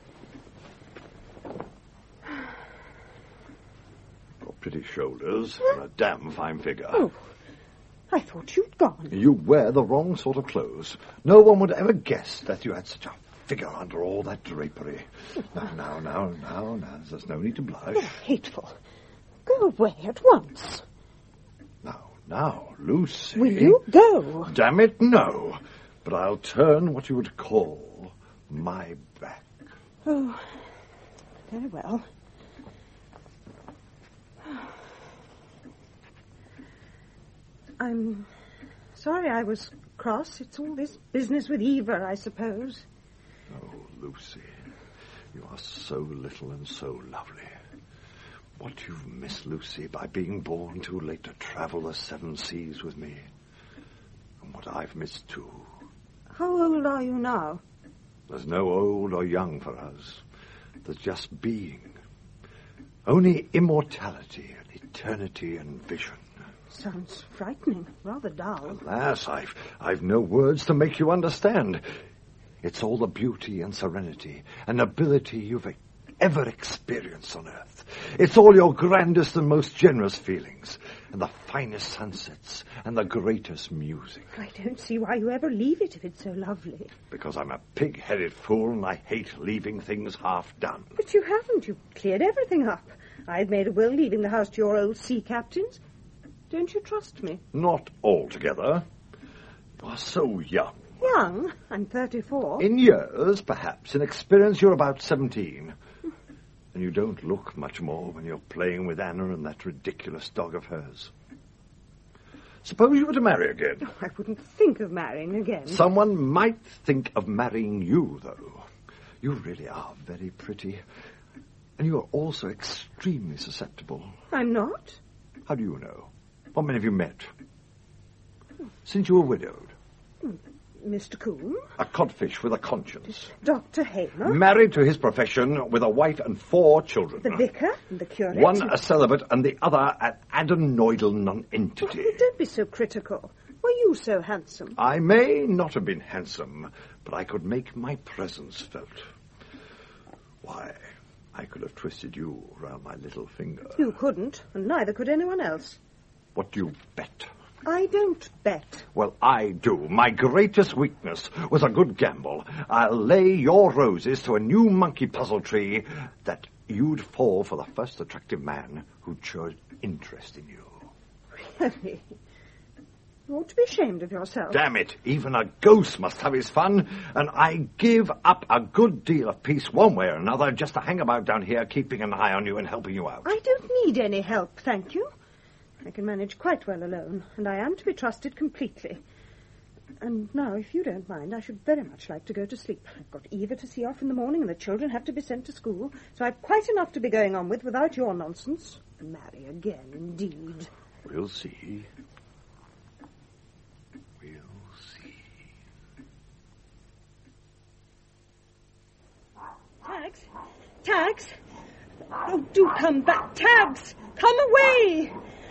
Got pretty shoulders and a damn fine figure.
Oh, I thought you'd gone.
You wear the wrong sort of clothes. No one would ever guess that you had such a figure under all that drapery. Now, now, now, now, now, there's no need to blush.
Oh, hateful. Go away at once.
Now, now, Lucy.
Will you go?
Damn it, no. But I'll turn what you would call my back.
Oh, very well. I'm sorry I was cross. It's all this business with Eva, I suppose.
Oh, Lucy, you are so little and so lovely. What you've missed, Lucy, by being born too late to travel the seven seas with me. And what I've missed, too.
How old are you now?
There's no old or young for us. There's just being. Only immortality and eternity and vision.
Sounds frightening, rather dull.
Alas, I've, I've no words to make you understand. It's all the beauty and serenity and nobility you've ever experienced on earth. It's all your grandest and most generous feelings, and the finest sunsets, and the greatest music.
I don't see why you ever leave it if it's so lovely.
Because I'm a pig-headed fool, and I hate leaving things half done.
But you haven't. You've cleared everything up. I've made a will leaving the house to your old sea captains. Don't you trust me?
Not altogether. You are so young.
Young? I'm thirty-four.
In years, perhaps. In experience, you're about seventeen. And you don't look much more when you're playing with Anna and that ridiculous dog of hers. Suppose you were to marry again.
Oh, I wouldn't think of marrying again.
Someone might think of marrying you, though. You really are very pretty. And you are also extremely susceptible.
I'm not.
How do you know? What men have you met? Since you were widowed.
Mister Coombe?
A codfish with a conscience.
Doctor Hamer?
Married to his profession with a wife and four children.
The vicar and the curate?
One a celibate and the other an adenoidal nonentity.
Oh, don't be so critical. Were you so handsome?
I may not have been handsome, but I could make my presence felt. Why, I could have twisted you round my little finger.
You couldn't, and neither could anyone else.
What do you bet?
I don't bet.
Well, I do. My greatest weakness was a good gamble. I'll lay your roses to a new monkey puzzle tree that you'd fall for the first attractive man who showed interest in you.
Really? You ought to be ashamed of yourself.
Damn it, even a ghost must have his fun, and I give up a good deal of peace one way or another just to hang about down here keeping an eye on you and helping you out.
I don't need any help, thank you. I can manage quite well alone, and I am to be trusted completely. And now, if you don't mind, I should very much like to go to sleep. I've got Eva to see off in the morning, and the children have to be sent to school, so I've quite enough to be going on with without your nonsense. Marry again, indeed.
We'll see. We'll see.
Tags! Tags! Oh, do come back, Tags! Come away!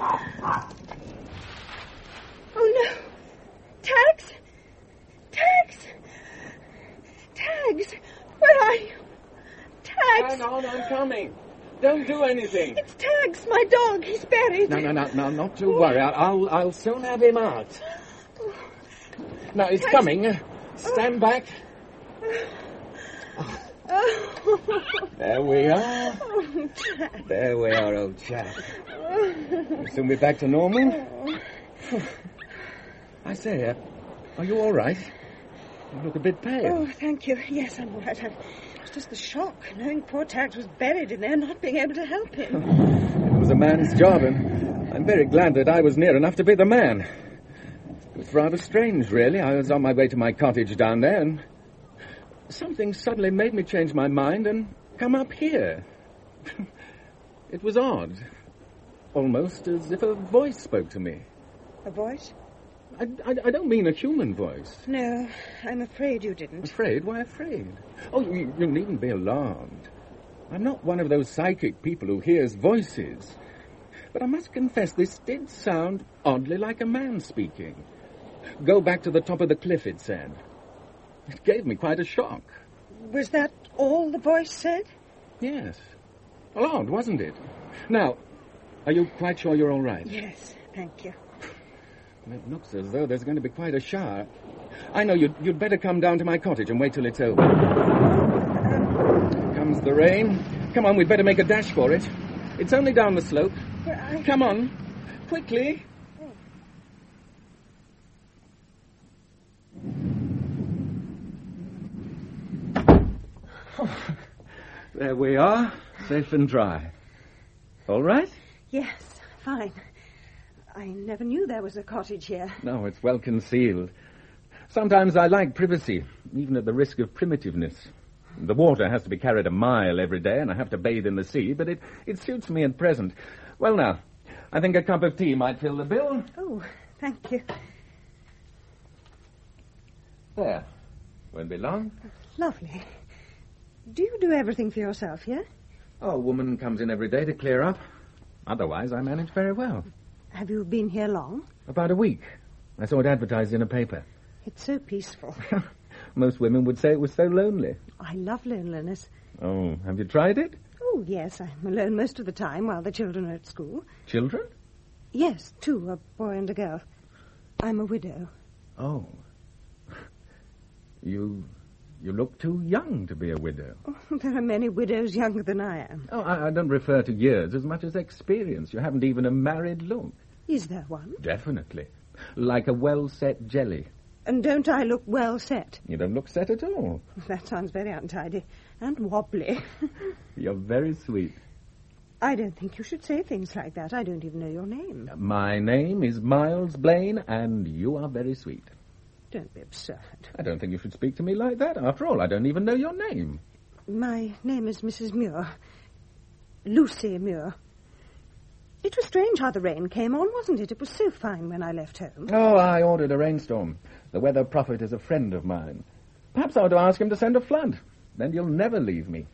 Oh, no. Tags? Tags? Tags? Where are you? Tags?
Hang on, I'm coming. Don't do anything.
It's Tags, my dog. He's buried.
No, no, no, no, not to worry. I'll, I'll, I'll soon have him out. No, it's
Tags.
coming. Stand back.
Oh.
There we are.
Oh, Tags.
There we are, old chap. We'll soon be back to normal. I say, uh, are you all right? You look a bit pale.
Oh, thank you. Yes, I'm all right. I, it was just the shock, knowing poor Tags was buried in there, not being able to help him.
It was a man's job, and I'm very glad that I was near enough to be the man. It was rather strange, really. I was on my way to my cottage down there, and something suddenly made me change my mind and come up here. It was odd. Almost as if a voice spoke to me.
A voice?
I, I, I don't mean a human voice.
No, I'm afraid you didn't.
Afraid? Why afraid? Oh, you, you needn't be alarmed. I'm not one of those psychic people who hears voices. But I must confess, this did sound oddly like a man speaking. Go back to the top of the cliff, it said. It gave me quite a shock.
Was that all the voice said?
Yes. Well, odd, wasn't it? Now, are you quite sure you're all right?
Yes, thank you.
It looks as though there's going to be quite a shower. I know, you'd, you'd better come down to my cottage and wait till it's over. Here comes the rain. Come on, we'd better make a dash for it. It's only down the slope. I... Come on, quickly. Oh. There we are, safe and dry. All right?
Yes, fine. I never knew there was a cottage here.
No, it's well concealed. Sometimes I like privacy, even at the risk of primitiveness. The water has to be carried a mile every day, and I have to bathe in the sea, but it, it suits me at present. Well, now, I think a cup of tea might fill the bill.
Oh, thank you.
There. Won't be long.
Lovely. Do you do everything for yourself here?
Oh, a woman comes in every day to clear up. Otherwise, I manage very well.
Have you been here long?
About a week. I saw it advertised in a paper.
It's so peaceful.
Most women would say it was so lonely.
I love loneliness.
Oh, have you tried it?
Oh, yes, I'm alone most of the time while the children are at school.
Children?
Yes, two, a boy and a girl. I'm a widow.
Oh. You... you look too young to be a widow.
Oh, there are many widows younger than I am.
Oh, I, I don't refer to years as much as experience. You haven't even a married look.
Is there one?
Definitely. Like a well-set jelly.
And don't I look well set?
You don't look set at all.
That sounds very untidy and wobbly.
You're very sweet.
I don't think you should say things like that. I don't even know your name.
My name is Miles Blaine, and you are very sweet.
Don't be absurd.
I don't think you should speak to me like that. After all, I don't even know your name.
My name is Missus Muir. Lucy Muir. It was strange how the rain came on, wasn't it? It was so fine when I left home.
Oh, I ordered a rainstorm. The weather prophet is a friend of mine. Perhaps I ought to ask him to send a flood. Then you'll never leave me.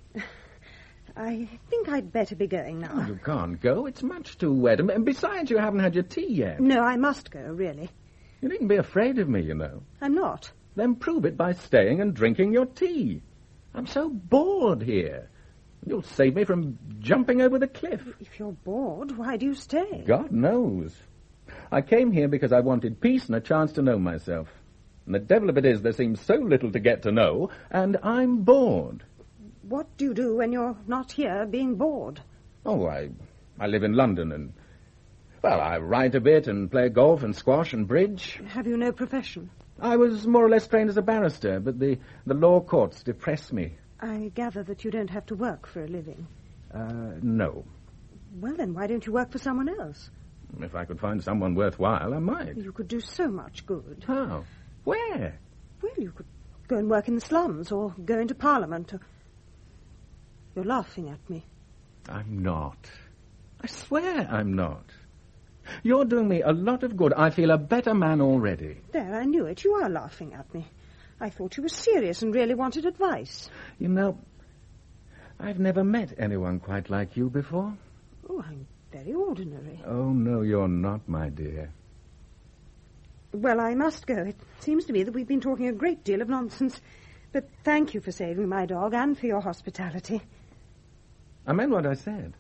I think I'd better be going now.
Oh, you can't go. It's much too wet. And besides, you haven't had your tea yet.
No, I must go, really.
You needn't be afraid of me, you know.
I'm not.
Then prove it by staying and drinking your tea. I'm so bored here. You'll save me from jumping over the cliff.
If you're bored, why do you stay?
God knows. I came here because I wanted peace and a chance to know myself. And the devil of it is there seems so little to get to know, and I'm bored.
What do you do when you're not here being bored?
Oh, I, I live in London and... Well, I write a bit and play golf and squash and bridge.
Have you no profession?
I was more or less trained as a barrister, but the, the law courts depress me.
I gather that you don't have to work for a living.
Uh, no.
Well, then, why don't you work for someone else?
If I could find someone worthwhile, I might.
You could do so much good.
How? Where?
Well, you could go and work in the slums or go into Parliament. Or... You're laughing at me.
I'm not. I swear I'm not. You're doing me a lot of good. I feel a better man already.
There, I knew it. You are laughing at me. I thought you were serious and really wanted advice.
You know, I've never met anyone quite like you before.
Oh, I'm very ordinary.
Oh, no, you're not, my dear.
Well, I must go. It seems to me that we've been talking a great deal of nonsense. But thank you for saving my dog and for your hospitality.
I meant what I said.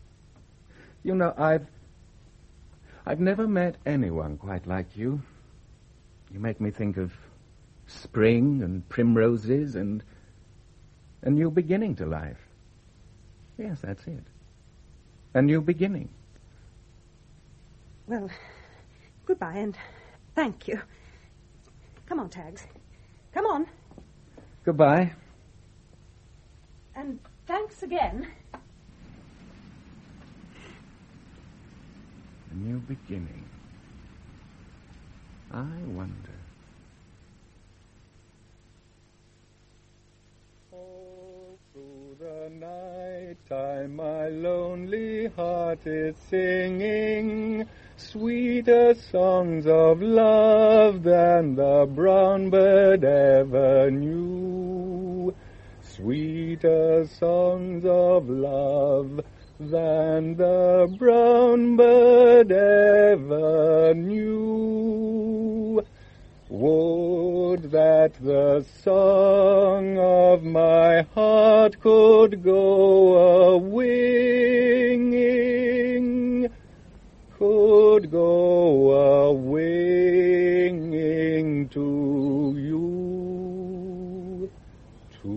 You know, I've... I've never met anyone quite like you. You make me think of spring and primroses and a new beginning to life. Yes, that's it. A new beginning.
Well, goodbye and thank you. Come on, Tags. Come on.
Goodbye.
And thanks again.
new beginning. I wonder. All through the night time my lonely heart is singing sweeter songs of love than the brown bird ever knew. Sweeter songs of love than the brown bird ever knew. Would that the song of my heart could go a-winging, could go a-winging to you, to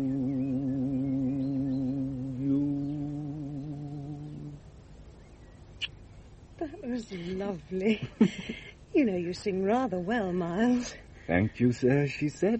you.
That was lovely. You know you sing rather well, Miles.
Thank you, sir, she said.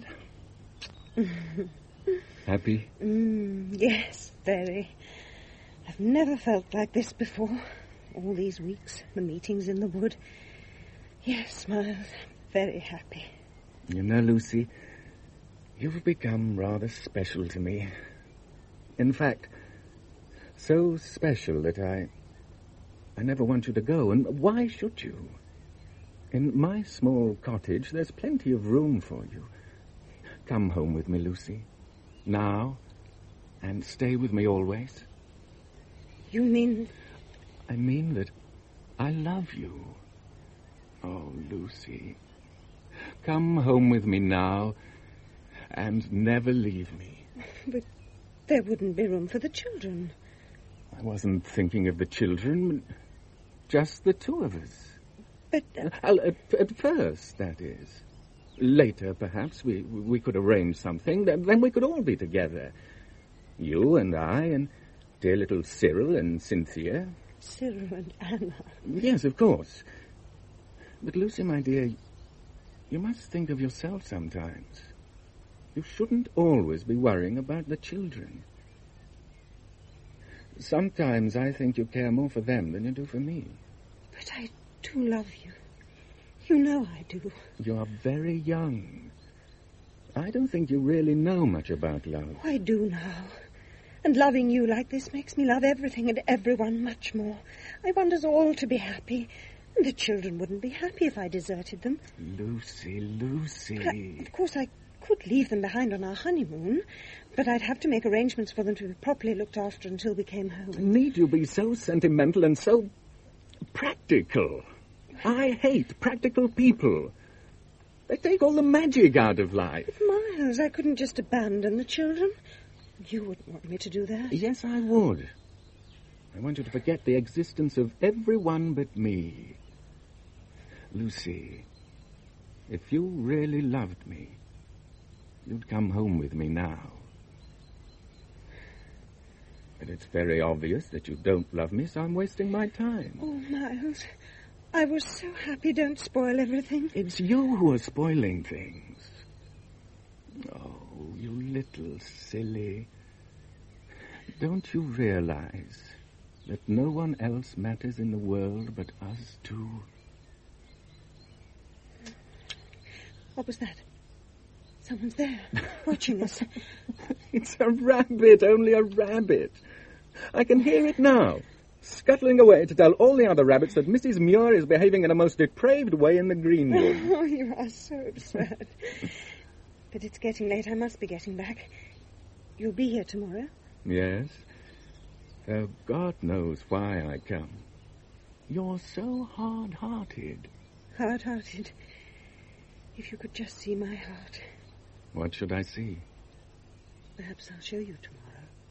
Happy?
Mm, yes, very. I've never felt like this before. All these weeks, the meetings in the wood. Yes, Miles, very happy.
You know, Lucy, you've become rather special to me. In fact, so special that I... I never want you to go, and why should you? In my small cottage, there's plenty of room for you. Come home with me, Lucy. Now, and stay with me always.
You mean...
I mean that I love you. Oh, Lucy, come home with me now and never leave me.
But there wouldn't be room for the children.
I wasn't thinking of the children, just the two of us.
But... Uh...
Uh, at, at first, that is. Later, perhaps, we we could arrange something. Then, then we could all be together. You and I and dear little Cyril and Cynthia.
Cyril and Anna.
Yes, of course. But, Lucy, my dear, you must think of yourself sometimes. You shouldn't always be worrying about the children. Sometimes I think you care more for them than you do for me.
But I do love you. You know I do.
You are very young. I don't think you really know much about love.
I do now. And loving you like this makes me love everything and everyone much more. I want us all to be happy. And the children wouldn't be happy if I deserted them.
Lucy, Lucy.
I, of course, I could leave them behind on our honeymoon, but I'd have to make arrangements for them to be properly looked after until we came home.
Need you be so sentimental and so practical? I hate practical people. They take all the magic out of life.
But Miles, I couldn't just abandon the children. You wouldn't want me to do that.
Yes, I would. I want you to forget the existence of everyone but me. Lucy, if you really loved me, you'd come home with me now. But it's very obvious that you don't love me, so I'm wasting my time.
Oh, Miles, I was so happy. Don't spoil everything.
It's you who are spoiling things. Oh, you little silly. Don't you realize that no one else matters in the world but us two?
What was that? Someone's there, watching us.
It's a rabbit, only a rabbit. I can hear it now, scuttling away to tell all the other rabbits that Missus Muir is behaving in a most depraved way in the greenwood.
Oh, you are so absurd. But it's getting late. I must be getting back. You'll be here tomorrow?
Yes. Oh, God knows why I come. You're so hard-hearted.
Hard-hearted? If you could just see my heart.
What should I see?
Perhaps I'll show you tomorrow.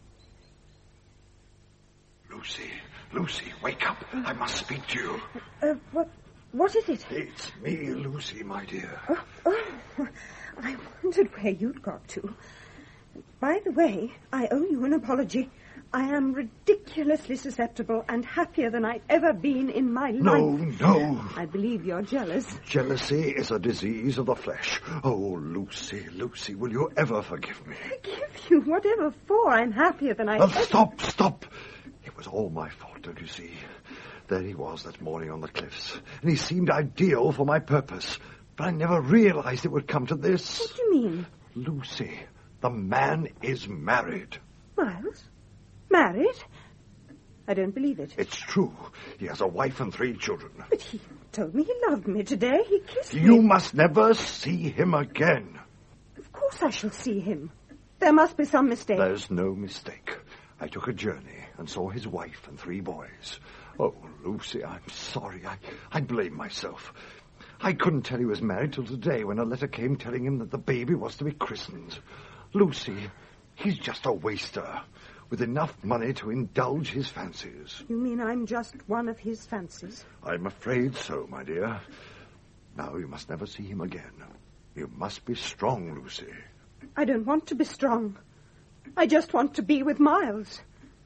Lucy, Lucy, wake up. I must speak to you.
Uh, what, what is it?
It's me, Lucy, my dear.
Oh, oh, I wondered where you'd got to. By the way, I owe you an apology. I am ridiculously susceptible and happier than I've ever been in my
No,
life.
no, no.
I believe you're jealous.
Jealousy is a disease of the flesh. Oh, Lucy, Lucy, will you ever forgive me?
Forgive you? Whatever for? I'm happier than I
Oh,
ever...
stop, stop. It was all my fault, don't you see? There he was that morning on the cliffs, and he seemed ideal for my purpose. But I never realized it would come to this.
What do you mean?
Lucy, the man is married.
Miles? Married? I don't believe it.
It's true. He has a wife and three children.
But he told me he loved me today. He kissed me.
You must never see him again.
Of course I shall see him. There must be some mistake.
There's no mistake. I took a journey and saw his wife and three boys. Oh, Lucy, I'm sorry. I, I blame myself. I couldn't tell he was married till today when a letter came telling him that the baby was to be christened. Lucy, he's just a waster with enough money to indulge his fancies.
You mean I'm just one of his fancies?
I'm afraid so, my dear. Now you must never see him again. You must be strong, Lucy.
I don't want to be strong. I just want to be with Miles.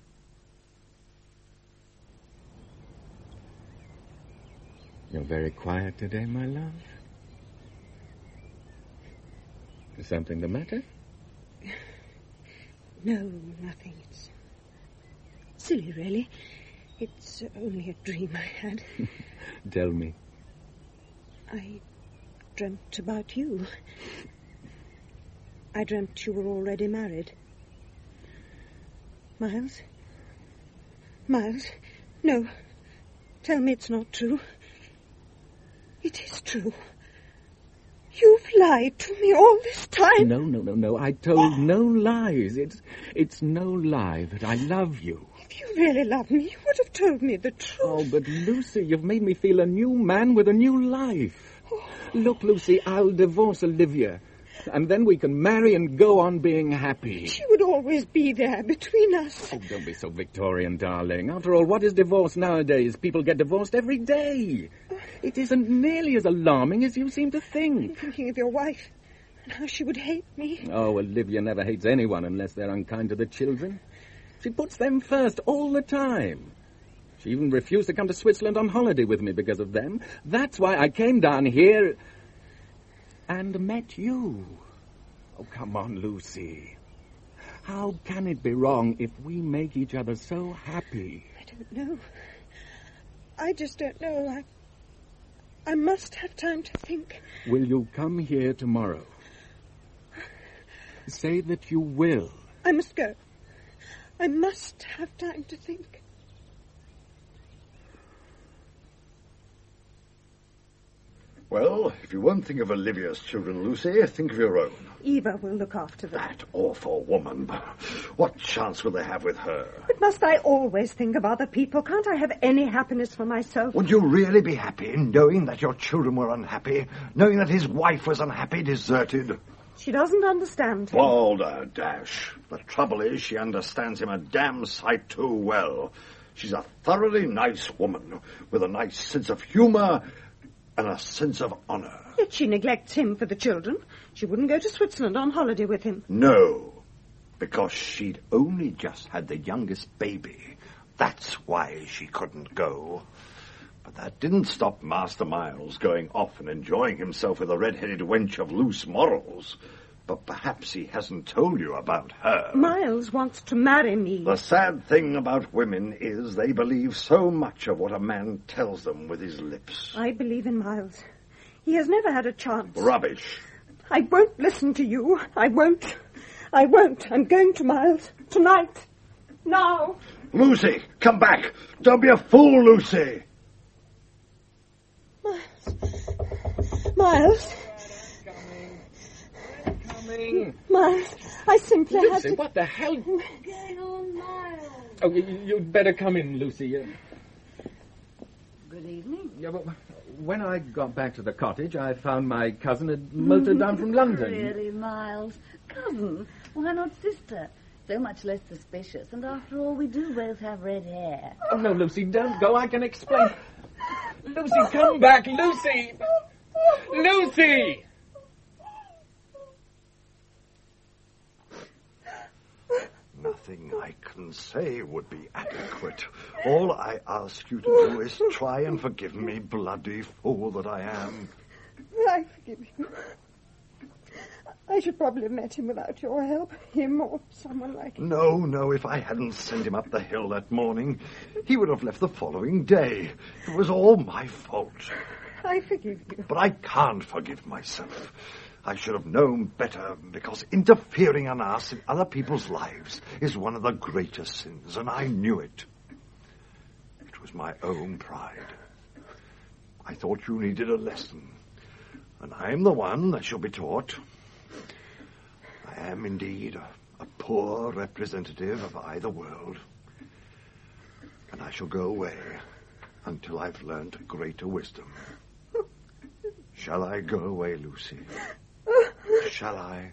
You're very quiet today, my love. Is something the matter?
No, nothing. It's silly, really. It's only a dream I had.
Tell me.
I dreamt about you. I dreamt you were already married. Miles? Miles? No. Tell me it's not true. It is true. You've lied to me all this time.
No, no, no, no. I told no lies. It's it's no lie that I love you.
If you really loved me, you would have told me the truth.
Oh, but Lucy, you've made me feel a new man with a new life. Oh. Look, Lucy, I'll divorce Olivia, and then we can marry and go on being happy.
She would always be there between us.
Oh, don't be so Victorian, darling. After all, what is divorce nowadays? People get divorced every day. It isn't nearly as alarming as you seem to think.
I'm thinking of your wife and how she would hate me.
Oh, Olivia never hates anyone unless they're unkind to the children. She puts them first all the time. She even refused to come to Switzerland on holiday with me because of them. That's why I came down here and met you. Oh, come on, Lucy. How can it be wrong if we make each other so happy?
I don't know. I just don't know. I, I must have time to think.
Will you come here tomorrow? Say that you will.
I must go. I must have time to think.
Well, if you won't think of Olivia's children, Lucy, think of your own.
Eva will look after them.
That awful woman. What chance will they have with her?
But must I always think of other people? Can't I have any happiness for myself?
Would you really be happy knowing that your children were unhappy? Knowing that his wife was unhappy, deserted?
She doesn't understand him.
Balderdash. The trouble is she understands him a damn sight too well. She's a thoroughly nice woman with a nice sense of humor and a sense of honor.
Yet she neglects him for the children. She wouldn't go to Switzerland on holiday with him.
No, because she'd only just had the youngest baby. That's why she couldn't go. But that didn't stop Master Miles going off and enjoying himself with a red-headed wench of loose morals. But perhaps he hasn't told you about her.
Miles wants to marry me.
The sad thing about women is they believe so much of what a man tells them with his lips.
I believe in Miles. He has never had a chance.
Rubbish.
I won't listen to you. I won't. I won't. I'm going to Miles. Tonight. Now.
Lucy, come back. Don't be a fool, Lucy.
Miles. Miles. Miles, I simply
Lucy,
had to...
what the hell?
What's going on, Miles?
Oh, you, you'd better come in, Lucy. Uh,
Good evening.
yeah, but when I got back to the cottage, I found my cousin had motored down from London.
Really, Miles? Cousin? Why not sister? So much less suspicious. And after all, we do both have red hair.
Oh, no, Lucy, don't go. I can explain. Lucy, come back, Lucy! Lucy!
Nothing I can say would be adequate. All I ask you to do is try and forgive me, bloody fool that I am.
I forgive you. I should probably have met him without your help. Him or someone like him.
No, no, if I hadn't sent him up the hill that morning, he would have left the following day. It was all my fault.
I forgive you.
But I can't forgive myself. I should have known better, because interfering on us in other people's lives is one of the greatest sins, and I knew it. It was my own pride. I thought you needed a lesson, and I'm the one that shall be taught. I am indeed a, a poor representative of either world, and I shall go away until I've learned greater wisdom. Shall I go away, Lucy? Shall I?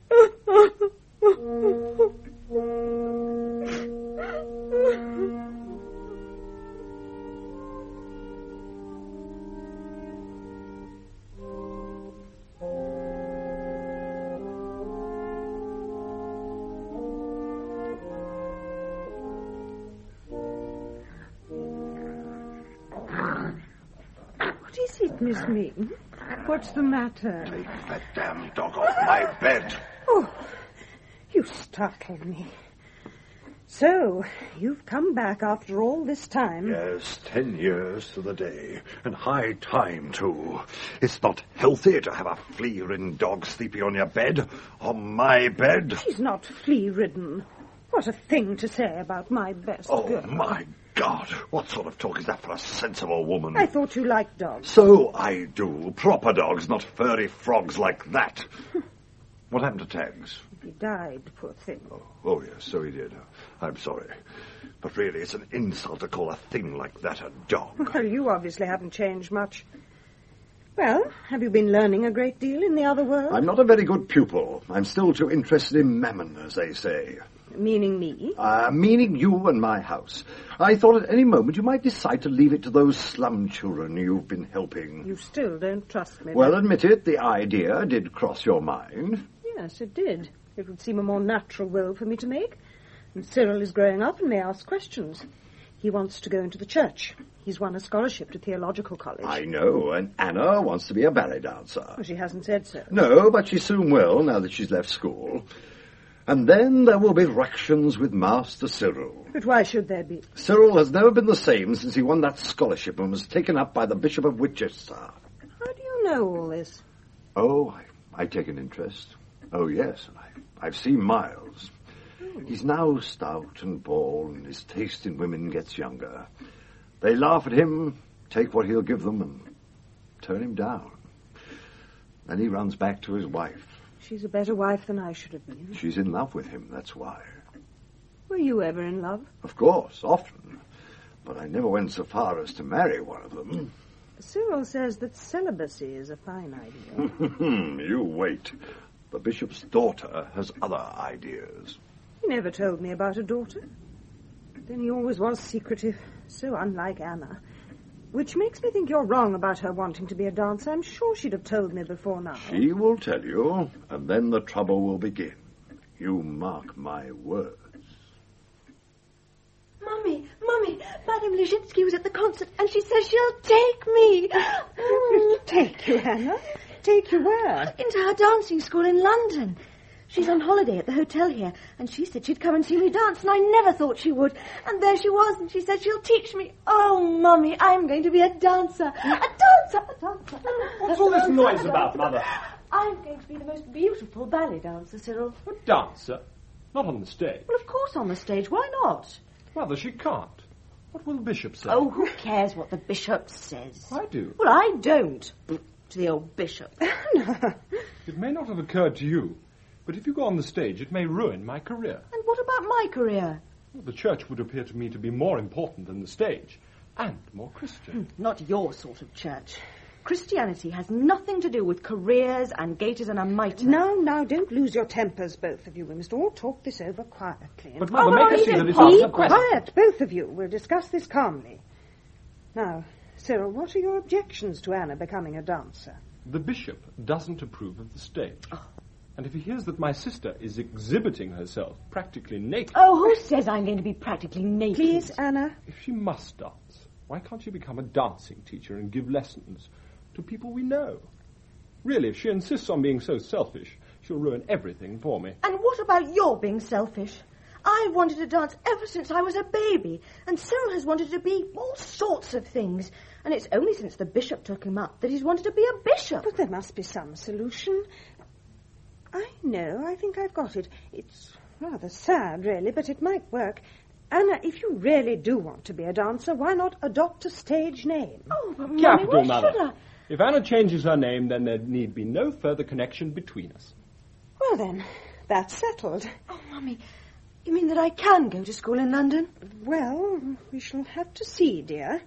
What is it, Miss Ming? What's the matter?
Take that damn dog off my bed.
Oh, you startled me. So, you've come back after all this time?
Yes, ten years to the day. And high time, too. It's not healthy to have a flea-ridden dog sleeping on your bed. On my bed.
She's not flea-ridden. What a thing to say about my best
Oh,
girl.
my God. What sort of talk is that for a sensible woman?
I thought you liked dogs.
So I do. Proper dogs, not furry frogs like that. What happened to Tags?
He died, poor thing.
Oh, oh, yes, so he did. I'm sorry. But really, it's an insult to call a thing like that a dog.
Well, you obviously haven't changed much. Well, have you been learning a great deal in the other world?
I'm not a very good pupil. I'm still too interested in mammon, as they say.
Meaning me?
Uh, meaning you and my house. I thought at any moment you might decide to leave it to those slum children you've been helping.
You still don't trust me.
Well,
then.
admit it, the idea did cross your mind.
Yes, it did. It would seem a more natural will for me to make. And Cyril is growing up and may ask questions. He wants to go into the church. He's won a scholarship to theological college.
I know, and Anna wants to be a ballet dancer.
Well, she hasn't said so.
No, but she soon will, now that she's left school. And then there will be ructions with Master Cyril.
But why should there be?
Cyril has never been the same since he won that scholarship and was taken up by the Bishop of Winchester.
How do you know all this?
Oh, I, I take an interest. Oh, yes, and I, I've seen Miles. Oh. He's now stout and bald, and his taste in women gets younger. They laugh at him, take what he'll give them, and turn him down. Then he runs back to his wife.
She's a better wife than I should have been.
She's in love with him, that's why.
Were you ever in love?
Of course, often. But I never went so far as to marry one of them.
Cyril says that celibacy is a fine idea.
You wait. The bishop's daughter has other ideas.
He never told me about a daughter. Then he always was secretive, so unlike Anna. Which makes me think you're wrong about her wanting to be a dancer. I'm sure she'd have told me before now.
She will tell you, and then the trouble will begin. You mark my words.
Mummy, Mummy, Madame Lizhinsky was at the concert and she says she'll take me.
Take you, Anna? Take you where?
Into her dancing school in London. She's on holiday at the hotel here, and she said she'd come and see me dance, and I never thought she would. And there she was, and she said she'll teach me. Oh, Mummy, I'm going to be a dancer. A dancer, a dancer.
What's all this noise about, Mother?
I'm going to be the most beautiful ballet dancer, Cyril.
A dancer? Not on the stage.
Well, of course on the stage. Why not?
Mother, she can't. What will the bishop say?
Oh, who cares what the bishop says?
I do.
Well, I don't. To the old bishop.
It may not have occurred to you, but if you go on the stage, it may ruin my career.
And what about my career?
Well, the church would appear to me to be more important than the stage, and more Christian.
Not your sort of church. Christianity has nothing to do with careers and gaiters and a mitre.
Now, now, don't lose your tempers, both of you. We must all talk this over quietly.
But, Mother,
oh,
make
her
her see that it's
Be
not...
quiet, both of you. We'll discuss this calmly. Now, Cyril, what are your objections to Anna becoming a dancer?
The bishop doesn't approve of the stage.
Oh.
And if he hears that my sister is exhibiting herself practically naked...
Oh, who says I'm going to be practically naked?
Please, Anna.
If she must dance, why can't she become a dancing teacher and give lessons to people we know? Really, if she insists on being so selfish, She'll ruin everything for me.
And what about your being selfish? I've wanted to dance ever since I was a baby, and Cyril has wanted to be all sorts of things. And it's only since the bishop took him up that he's wanted to be a bishop.
But there must be some solution. I know, I think I've got it. It's rather sad, really, but it might work. Anna, if you really do want to be a dancer, why not adopt a stage name?
Oh, but Mummy,
Capital,
why
Mother.
should I?
If Anna changes her name, then there need be no further connection between us.
Well, then, that's settled.
Oh, Mummy, you mean that I can go to school in London?
Well, we shall have to see, dear.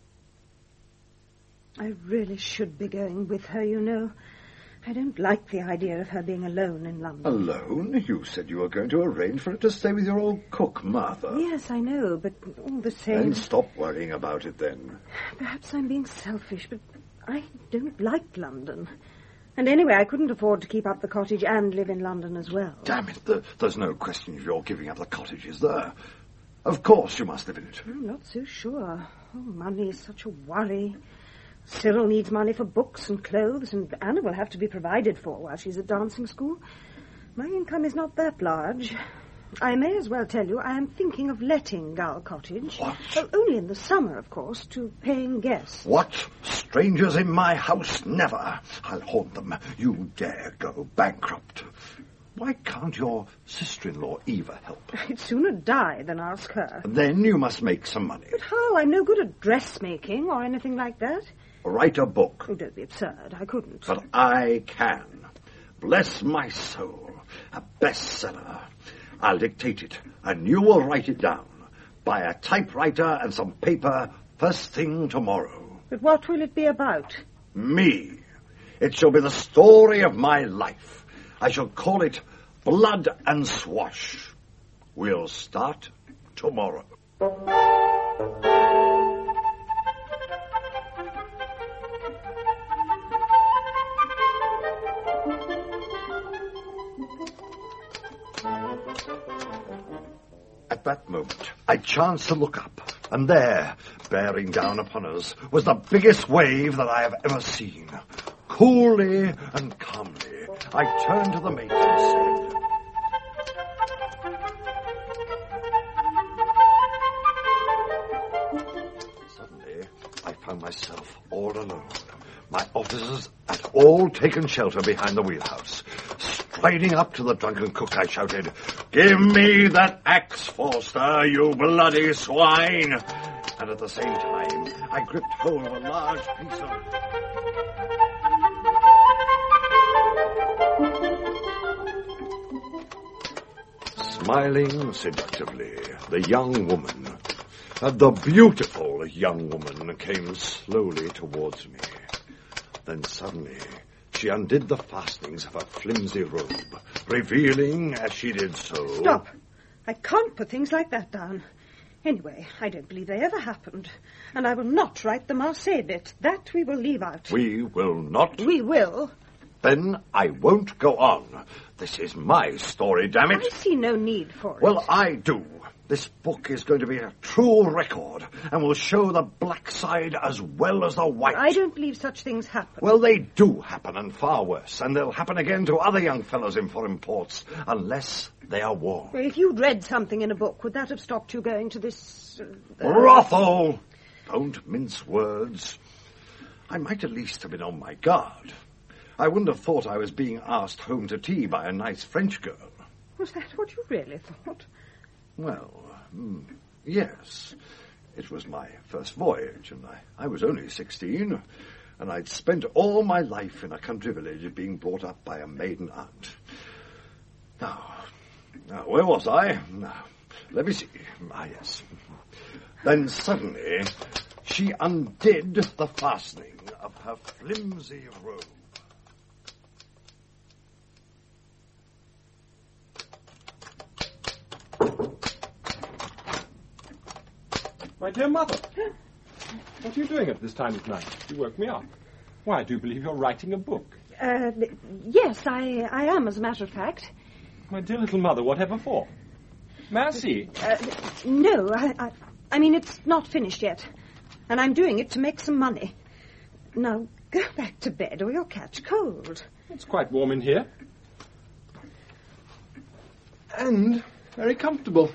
I really should be going with her, you know. I don't like the idea of her being alone in London.
Alone? You said you were going to arrange for her to stay with your old cook, Martha.
Yes, I know, but all the same...
Then stop worrying about it, then.
Perhaps I'm being selfish, but I don't like London. And anyway, I couldn't afford to keep up the cottage and live in London as well.
Damn it, the, there's no question of your giving up the cottage, is there? Of course you must live in it.
I'm not so sure. Oh, money is such a worry. Cyril needs money for books and clothes, and Anna will have to be provided for while she's at dancing school. My income is not that large. I may as well tell you I am thinking of letting Gull Cottage.
What?
Well, only in the summer, of course, to paying guests.
What? Strangers in my house? Never. I'll haunt them. You dare go bankrupt. Why can't your sister-in-law Eva help?
I'd sooner die than ask her.
Then you must make some money.
But how? I'm no good at dressmaking or anything like that.
Write a book.
Oh, don't be absurd. I couldn't.
But I can. Bless my soul. A bestseller. I'll dictate it, and you will write it down. Buy a typewriter and some paper first thing tomorrow.
But what will it be about?
Me. It shall be the story of my life. I shall call it Blood and Swash. We'll start tomorrow. At that moment, I chanced to look up, and there, bearing down upon us, was the biggest wave that I have ever seen. Coolly and calmly, I turned to the mate and said, Suddenly, I found myself all alone. My officers had all taken shelter behind the wheelhouse. Striding up to the drunken cook, I shouted, "Give me that axe, Forster, you bloody swine!" And at the same time, I gripped hold of a large piece of... Smiling seductively, the young woman, uh, the beautiful young woman, came slowly towards me. Then suddenly, she undid the fastenings of her flimsy robe, revealing, as she did so...
Stop! I can't put things like that down. Anyway, I don't believe they ever happened. And I will not write the Marseille bit. That we will leave out.
We will not?
We will.
Then I won't go on. This is my story, damn it.
I see no need for it.
Well, I do. This book is going to be a true record and will show the black side as well as the white.
I don't believe such things happen.
Well, they do happen, and far worse. And they'll happen again to other young fellows in foreign ports, unless they are warned.
Well, if you'd read something in a book, would that have stopped you going to this... Uh,
Brothel! Don't mince words. I might at least have been on my guard. I wouldn't have thought I was being asked home to tea by a nice French girl.
Was that what you really thought?
Well, mm, yes. It was my first voyage, and I, I was only sixteen, and I'd spent all my life in a country village being brought up by a maiden aunt. Now, now where was I? Now, let me see. Ah, yes. Then suddenly, she undid the fastening of her flimsy robe.
My dear mother, what are you doing at this time of night? You woke me up. Why, I do believe you're writing a book.
Uh, yes, I, I am, as a matter of fact.
My dear little mother, whatever for? May I see?
Uh, no, I, I, I mean, it's not finished yet. And I'm doing it to make some money. Now, go back to bed or you'll catch cold.
It's quite warm in here. And very comfortable.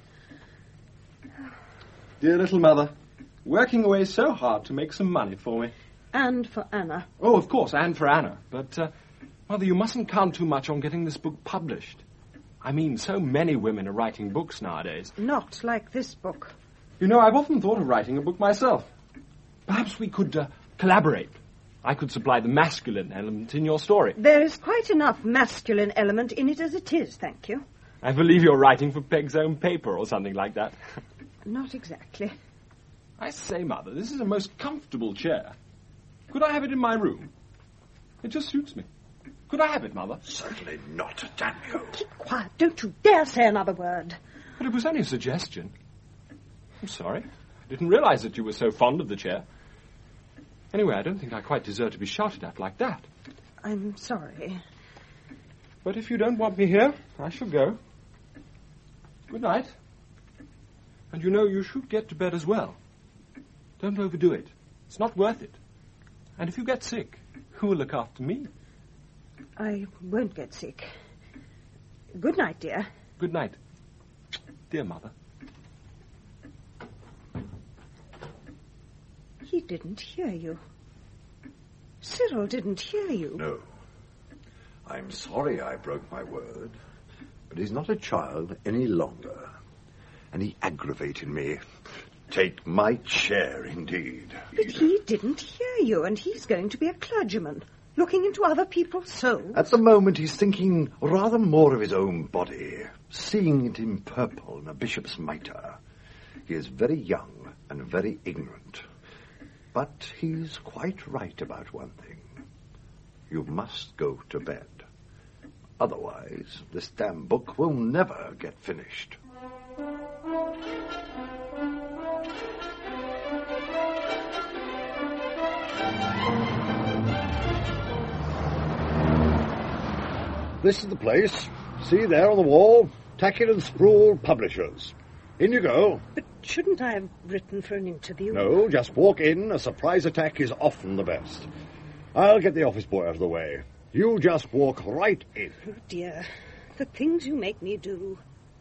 Dear little mother, working away so hard to make some money for me.
And for Anna.
Oh, of course, and for Anna. But, uh, Mother, you mustn't count too much on getting this book published. I mean, so many women are writing books nowadays.
Not like this book.
You know, I've often thought of writing a book myself. Perhaps we could uh, collaborate. I could supply the masculine element in your story.
There is quite enough masculine element in it as it is, thank you.
I believe you're writing for Peg's Own Paper or something like that.
Not exactly.
I say, Mother, this is a most comfortable chair. Could I have it in my room? It just suits me. Could I have it, Mother?
Certainly not, Daniel.
Keep quiet. Don't you dare say another word.
But it was only a suggestion. I'm sorry. I didn't realize that you were so fond of the chair. Anyway, I don't think I quite deserve to be shouted at like that.
I'm sorry.
But if you don't want me here, I shall go. Good night. And you know, you should get to bed as well. Don't overdo it. It's not worth it. And if you get sick, who will look after me?
I won't get sick. Good night, dear.
Good night, dear Mother.
He didn't hear you. Cyril didn't hear you.
No. I'm sorry I broke my word, but he's not a child any longer. And he aggravated me. Take my chair, indeed.
But he didn't hear you, and he's going to be a clergyman, looking into other people's souls.
At the moment, he's thinking rather more of his own body, seeing it in purple in a bishop's mitre. He is very young and very ignorant. But he's quite right about one thing. You must go to bed. Otherwise, this damn book will never get finished. This is the place. See there on the wall? Tackett and Sproul Publishers. In you go.
But shouldn't I have written for an interview?
No, just walk in. A surprise attack is often the best. I'll get the office boy out of the way. You just walk right in.
Oh, dear. The things you make me do.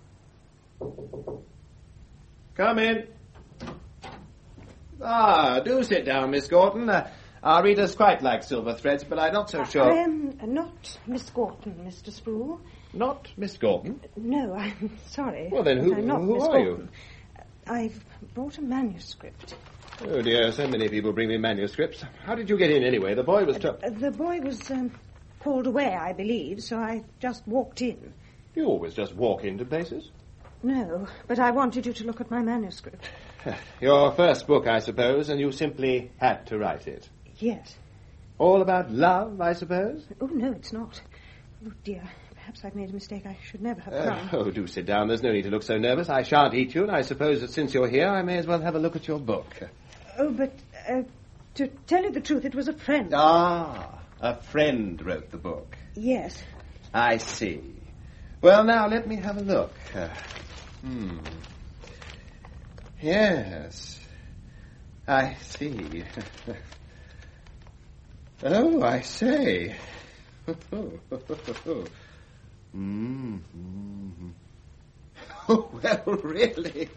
Come in. Ah, do sit down, Miss Gorton. Uh, our readers quite like silver threads, but I'm not so sure.
I am not Miss Gorton, Mister Sproul.
Not Miss Gorton?
No, I'm sorry.
Well, then who,
I'm not
who
Miss
are
Gorton.
you?
I've brought a manuscript.
Oh, dear, so many people bring me manuscripts. How did you get in, anyway? The boy was...
Uh, the boy was um, called away, I believe, so I just walked in.
You always just walk into places?
No, but I wanted you to look at my manuscript.
Your first book, I suppose, and you simply had to write it.
Yes.
All about love, I suppose?
Oh, no, it's not. Oh, dear. Perhaps I've made a mistake. I should never have
Uh,
come.
oh, do sit down. There's no need to look so nervous. I shan't eat you, and I suppose that since you're here, I may as well have a look at your book.
Oh, but uh, to tell you the truth, it was a friend.
Ah, a friend wrote the book.
Yes.
I see. Well, now, let me have a look. Uh, hmm. Yes. I see. Oh, I say. Mm-hmm. Oh, well, really?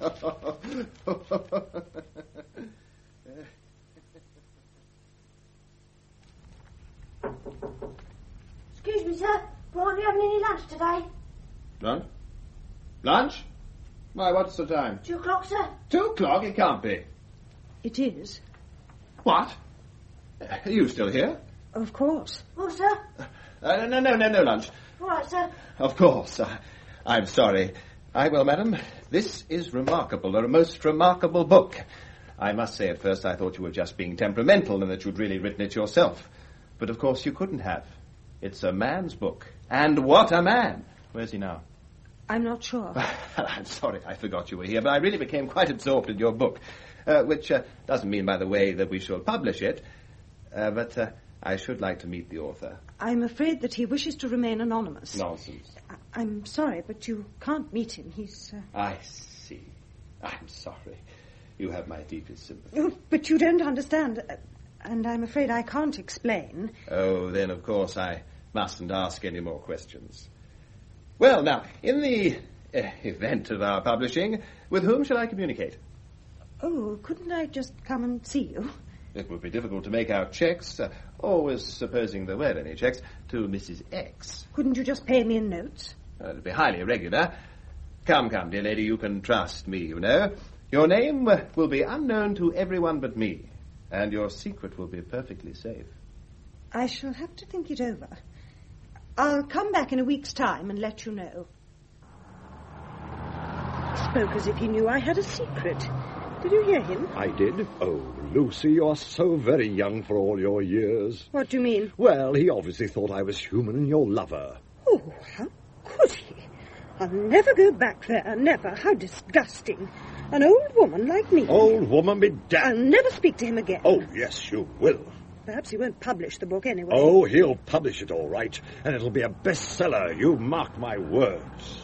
Excuse me, sir, but aren't you having any lunch today?
Lunch? Lunch? Why, what's the time?
Two o'clock, sir.
Two o'clock? It can't be.
It is.
What? Are you still here?
Of course.
Oh, sir.
Uh, no, no, no, no lunch.
All right, sir.
Of course. I, I'm sorry. I will, madam. This is remarkable, a most remarkable book. I must say at first I thought you were just being temperamental and that you'd really written it yourself. But of course you couldn't have. It's a man's book. And what a man! Where's he now?
I'm not sure.
I'm sorry I forgot you were here, but I really became quite absorbed in your book. Uh, which uh, doesn't mean, by the way, that we shall publish it. Uh, but uh, I should like to meet the author.
I'm afraid that he wishes to remain anonymous.
Nonsense.
I- I'm sorry, but you can't meet him. He's... Uh...
I see. I'm sorry. You have my deepest sympathy.
Oh, but you don't understand. Uh, and I'm afraid I can't explain.
Oh, then, of course, I mustn't ask any more questions. Well, now, in the uh, event of our publishing, with whom shall I communicate?
Oh, couldn't I just come and see you?
It would be difficult to make out checks, uh, always supposing there were any checks, to Missus X.
Couldn't you just pay me in notes?
Uh, it would be highly irregular. Come, come, dear lady, you can trust me, you know. Your name uh, will be unknown to everyone but me, and your secret will be perfectly safe.
I shall have to think it over. I'll come back in a week's time and let you know. He spoke as if he knew I had a secret. Did you hear him?
I did. Oh, Lucy, you're so very young for all your years.
What do you mean?
Well, he obviously thought I was human and your lover.
Oh, how could he? I'll never go back there, never. How disgusting. An old woman like me.
Old woman be damned.
I'll never speak to him again.
Oh, yes, you will.
Perhaps he won't publish the book anyway.
Oh, he'll publish it all right, and it'll be a bestseller. You mark my words.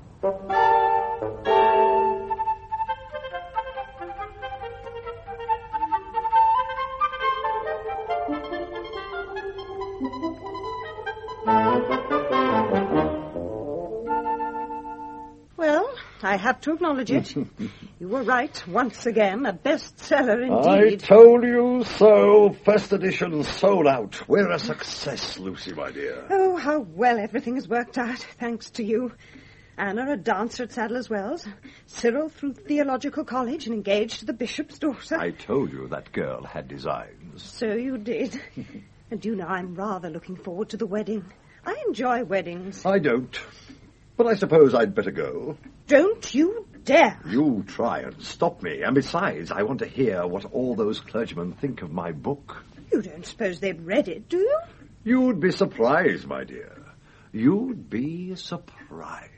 Well, I have to acknowledge it. You were right, once again, a bestseller indeed.
I told you so. First edition sold out. We're a success, Lucy, my dear.
Oh, how well everything has worked out, thanks to you. Anna, a dancer at Sadler's Wells. Cyril through theological college and engaged to the bishop's daughter.
I told you that girl had designs.
So you did. And you know, I'm rather looking forward to the wedding. I enjoy weddings.
I don't. But I suppose I'd better go.
Don't you dare.
You try and stop me. And besides, I want to hear what all those clergymen think of my book.
You don't suppose they've read it, do you?
You'd be surprised, my dear. You'd be surprised.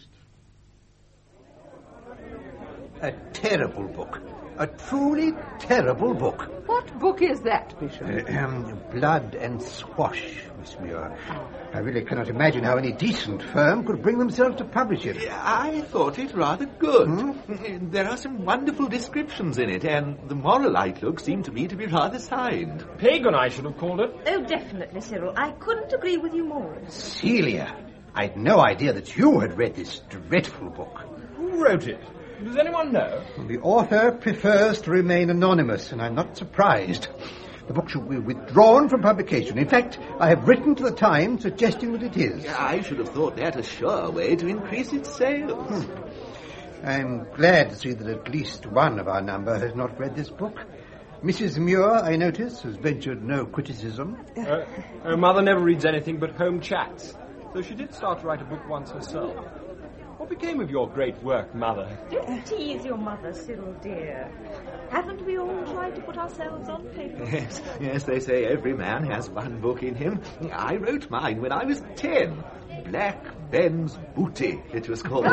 A terrible book. A truly terrible book.
What book is that, Bishop?
Uh, um, Blood and Squash, Miss Muir. I really cannot imagine how any decent firm could bring themselves to publish it.
I thought it rather good. Hmm? There are some wonderful descriptions in it, and the moral outlook seemed to me to be rather sound.
Pagan, I should have called it.
Oh, definitely, Cyril. I couldn't agree with you more.
Celia, I'd no idea that you had read this dreadful book.
Who wrote it? Does anyone know?
The author prefers to remain anonymous, and I'm not surprised. The book should be withdrawn from publication. In fact, I have written to the Times suggesting that it is.
I should have thought that a sure way to increase its sales.
Hmm. I'm glad to see that at least one of our number has not read this book. Missus Muir, I notice, has ventured no criticism.
Uh, her mother never reads anything but home chats, though she did start to write a book once herself. What became of your great work, Mother?
Don't tease your mother, Cyril, dear. Haven't we all tried to put ourselves on paper?
Yes, yes, they say every man has one book in him. I wrote mine when I was ten. Black Ben's Booty, it was called.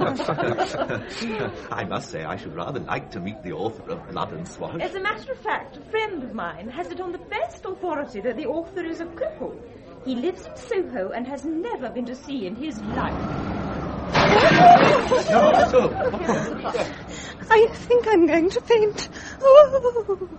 I must say I should rather like to meet the author of Blood and Squash.
As a matter of fact, a friend of mine has it on the best authority that the author is a cripple. He lives in Soho and has never been to sea in his life.
I think I'm going to faint. Oh.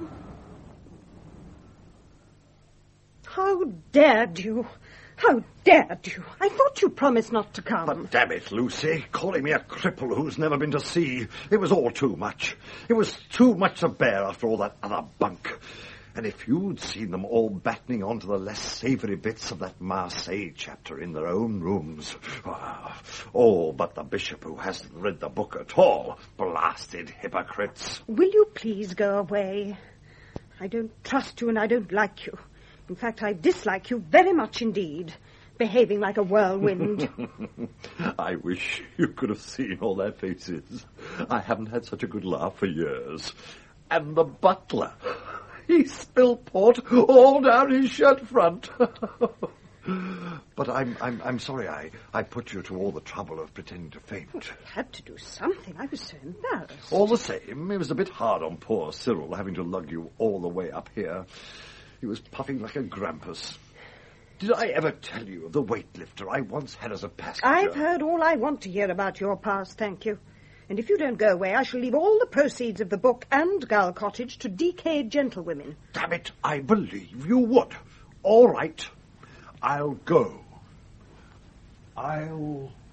How dared you? How dared you? I thought you promised not to come.
But damn it, Lucy, calling me a cripple who's never been to sea. It was all too much. It was too much to bear after all that other bunk. And if you'd seen them all battening onto the less savoury bits of that Marseille chapter in their own rooms. All but the bishop, who hasn't read the book at all. Blasted hypocrites.
Will you please go away? I don't trust you and I don't like you. In fact, I dislike you very much indeed. Behaving like a whirlwind.
I wish you could have seen all their faces. I haven't had such a good laugh for years. And the butler... He spilled port all down his shirt front. But I'm I'm I'm sorry I, I put you to all the trouble of pretending to faint.
Well, I had to do something. I was so embarrassed.
All the same, it was a bit hard on poor Cyril having to lug you all the way up here. He was puffing like a grampus. Did I ever tell you of the weightlifter I once had as a passenger?
I've heard all I want to hear about your past, thank you. And if you don't go away, I shall leave all the proceeds of the book and Gull Cottage to decayed gentlewomen.
Damn it, I believe you would. All right, I'll go. I'll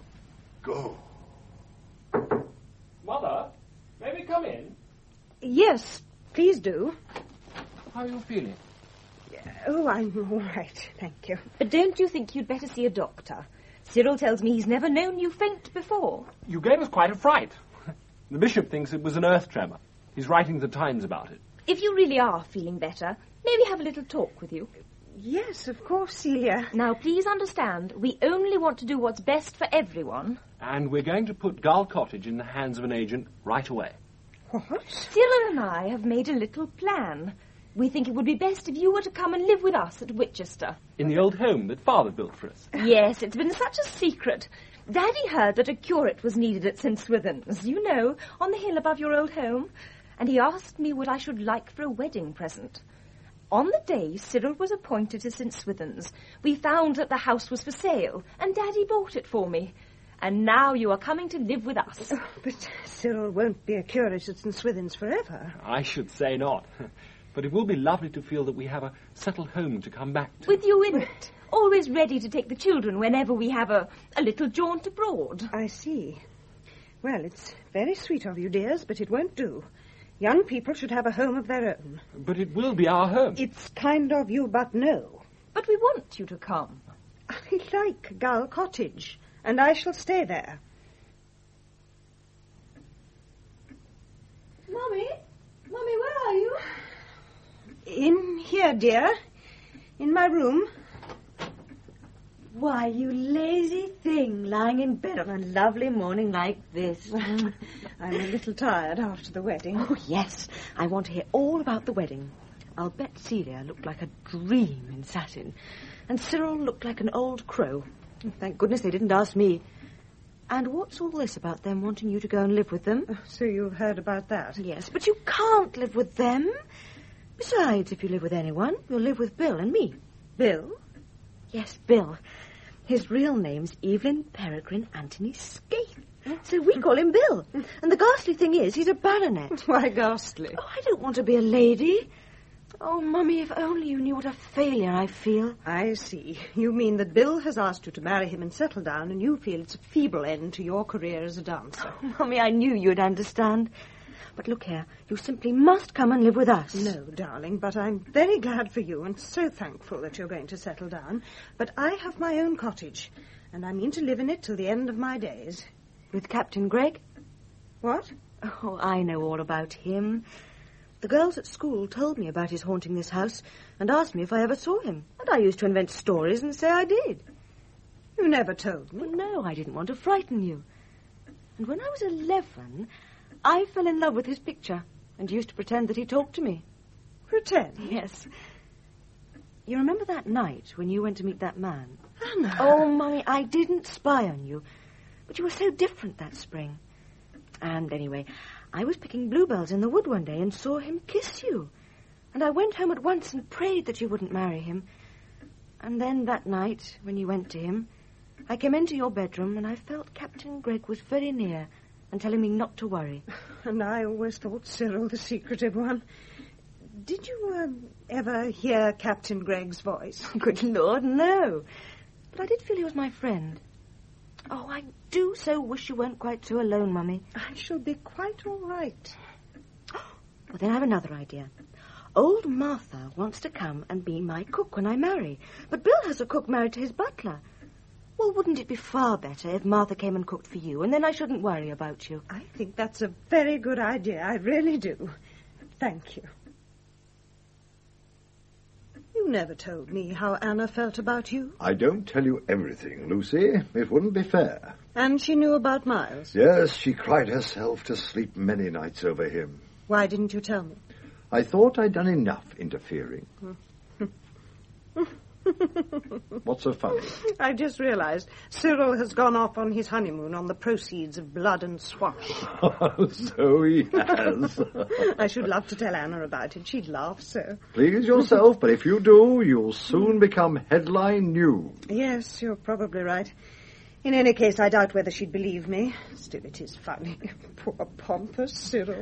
go.
Mother, may we come in?
Yes, please do.
How are you feeling?
Oh, I'm all right, thank you.
But don't you think you'd better see a doctor? Cyril tells me he's never known you faint before.
You gave us quite a fright. The bishop thinks it was an earth tremor. He's writing the Times about it.
If you really are feeling better, maybe have a little talk with you.
Yes, of course, Celia.
Now, please understand, we only want to do what's best for everyone.
And we're going to put Gull Cottage in the hands of an agent right away.
What?
Cyril and I have made a little plan. We think it would be best if you were to come and live with us at Winchester.
In the old home that Father built for us.
Yes, it's been such a secret. Daddy heard that a curate was needed at Saint Swithin's, you know, on the hill above your old home. And he asked me what I should like for a wedding present. On the day Cyril was appointed to Saint Swithin's, we found that the house was for sale, and Daddy bought it for me. And now you are coming to live with us.
Oh, but Cyril won't be a curate at Saint Swithin's forever.
I should say not. But it will be lovely to feel that we have a settled home to come back to.
With you in it. Always ready to take the children whenever we have a, a little jaunt abroad.
I see. Well, it's very sweet of you, dears, but it won't do. Young people should have a home of their own.
But it will be our home.
It's kind of you, but no.
But we want you to come.
I like Gull Cottage, and I shall stay there.
Mummy? Mummy, where are you?
In here, dear. In my room.
Why, you lazy thing, lying in bed on a lovely morning like this.
I'm a little tired after the wedding.
Oh, yes. I want to hear all about the wedding. I'll bet Celia looked like a dream in satin, and Cyril looked like an old crow. Thank goodness they didn't ask me. And what's all this about them wanting you to go and live with them?
Oh, so you've heard about that?
Yes, but you can't live with them. Besides, if you live with anyone, you'll live with Bill and me.
Bill?
Yes, Bill. His real name's Evelyn Peregrine Anthony Scaife. So we call him Bill. And the ghastly thing is, he's a baronet.
Why ghastly?
Oh, I don't want to be a lady. Oh, Mummy, if only you knew what a failure I feel.
I see. You mean that Bill has asked you to marry him and settle down, and you feel it's a feeble end to your career as a dancer.
Oh, Mummy, I knew you'd understand. But look here, you simply must come and live with us.
No, darling, but I'm very glad for you and so thankful that you're going to settle down. But I have my own cottage, and I mean to live in it till the end of my days.
With Captain Gregg?
What?
Oh, I know all about him. The girls at school told me about his haunting this house and asked me if I ever saw him. And I used to invent stories and say I did.
You never told me.
Well, no, I didn't want to frighten you. And when I was eleven, I fell in love with his picture and used to pretend that he talked to me.
Pretend?
Yes. You remember that night when you went to meet that man?
Anna.
Oh, Mummy, I didn't spy on you. But you were so different that spring. And anyway, I was picking bluebells in the wood one day and saw him kiss you. And I went home at once and prayed that you wouldn't marry him. And then that night, when you went to him, I came into your bedroom and I felt Captain Gregg was very near and telling me not to worry.
And I always thought Cyril the secretive one. Did you um, ever hear Captain Gregg's voice?
Good Lord, no. But I did feel he was my friend. Oh, I do so wish you weren't quite so alone, Mummy.
I shall be quite all right.
Well, then I have another idea. Old Martha wants to come and be my cook when I marry. But Bill has a cook married to his butler. Well, wouldn't it be far better if Martha came and cooked for you, and then I shouldn't worry about you?
I think that's a very good idea. I really do. Thank you. You never told me how Anna felt about you.
I don't tell you everything, Lucy. It wouldn't be fair.
And she knew about Miles?
Yes, she cried herself to sleep many nights over him.
Why didn't you tell me?
I thought I'd done enough interfering. What's so funny?
I just realized Cyril has gone off on his honeymoon on the proceeds of blood and swash.
Oh, so he has.
I should love to tell Anna about it. She'd laugh so.
Please yourself, but if you do, you'll soon become headline news.
Yes, you're probably right. In any case, I doubt whether she'd believe me. Still, it is funny. Poor pompous Cyril.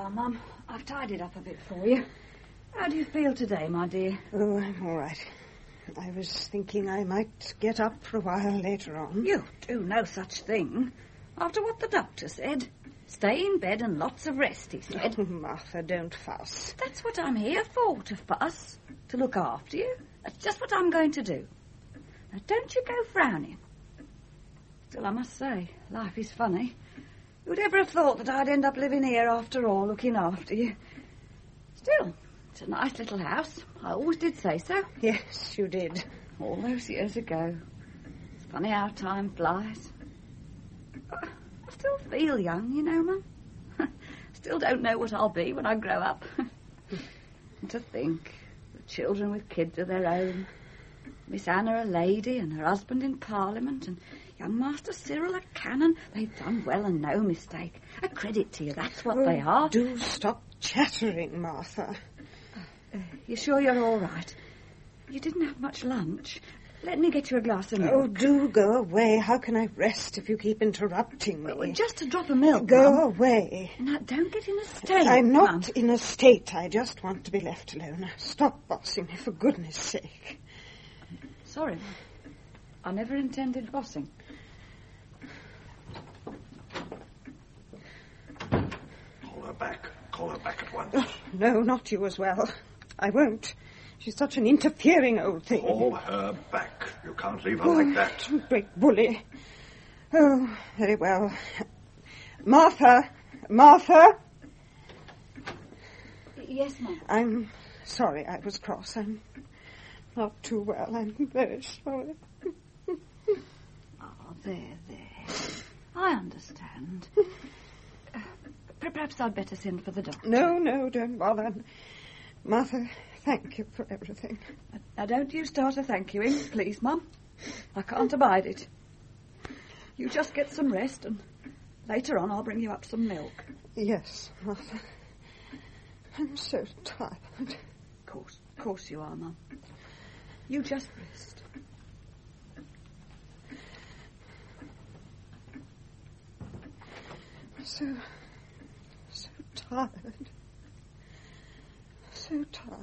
are, Mum. I've tidied up a bit for you. How do you feel today, my dear?
Oh, I'm all right. I was thinking I might get up for a while later on.
You do no such thing. After what the doctor said. Stay in bed and lots of rest, he said.
Oh, Martha, don't fuss.
That's what I'm here for, to fuss. To look after you. That's just what I'm going to do. Now, don't you go frowning. Still, I must say, life is funny. Who'd ever have thought that I'd end up living here after all, looking after you? Still, it's a nice little house. I always did say so.
Yes, you did.
All those years ago. It's funny how time flies. I still feel young, you know, Mum. Still don't know what I'll be when I grow up. And to think, the children with kids of their own. Miss Anna a lady and her husband in Parliament and young Master Cyril a canon. They've done well and no mistake. A credit to you, that's what
oh,
they are.
Do stop chattering, Martha.
Uh, you sure you're all right? You didn't have much lunch. Let me get you a glass of milk.
Oh, do go away. How can I rest if you keep interrupting me?
Well, just a drop of milk,
Go
Mum.
away.
Now, don't get in a state,
I'm not
Mum.
in a state. I just want to be left alone. Stop bossing me, for goodness sake.
Sorry, Mum. I never intended bossing.
Call her back. Call her back at once.
Oh, no, not you as well. I won't. She's such an interfering old thing.
Call her back. You can't leave her
oh,
like that.
Great bully. Oh, very well. Martha! Martha!
Yes, Mum.
I'm sorry I was cross. I'm not too well. I'm very sorry.
Oh, there, there. I understand. uh, perhaps I'd better send for the doctor.
No, no, don't bother. Martha, thank you for everything.
Now, don't you start a thank youing, please, Mum. I can't abide it. You just get some rest, and later on I'll bring you up some milk.
Yes, Martha. I'm so tired.
Of course, of course you are, Mum. You just rest.
So, so tired. So tired.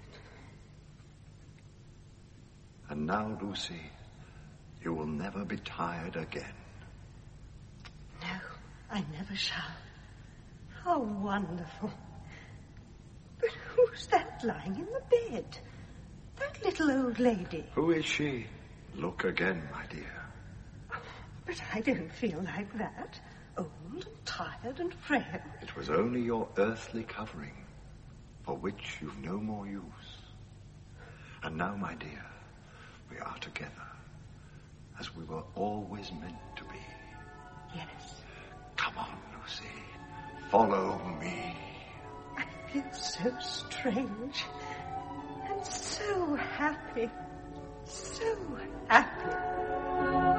And now, Lucy, you will never be tired again.
No, I never shall. How wonderful. But who's that lying in the bed? That little old lady.
Who is she? Look again, my dear.
But I don't feel like that. Old and tired and frail.
It was only your earthly covering, for which you've no more use. And now, my dear, we are together, as we were always meant to be.
Yes.
Come on, Lucy. Follow me.
I feel so strange. And so happy. So happy.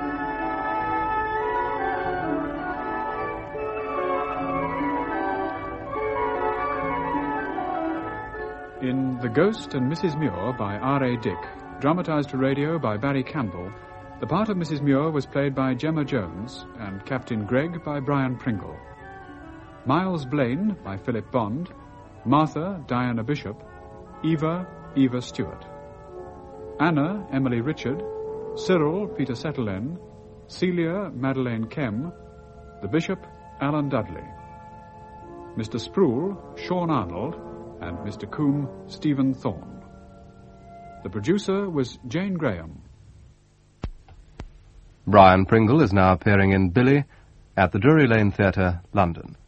In The Ghost and Missus Muir by R A Dick, dramatised to radio by Barry Campbell, the part of Missus Muir was played by Gemma Jones and Captain Gregg by Brian Pringle. Miles Blaine by Philip Bond, Martha, Diana Bishop, Eva, Eva Stewart. Anna, Emily Richard, Cyril, Peter Setterlen, Celia, Madeleine Kem, the Bishop, Alan Dudley. Mister Sproul, Sean Arnold, and Mister Coombe, Stephen Thorne. The producer was Jane Graham.
Brian Pringle is now appearing in Billy at the Drury Lane Theatre, London.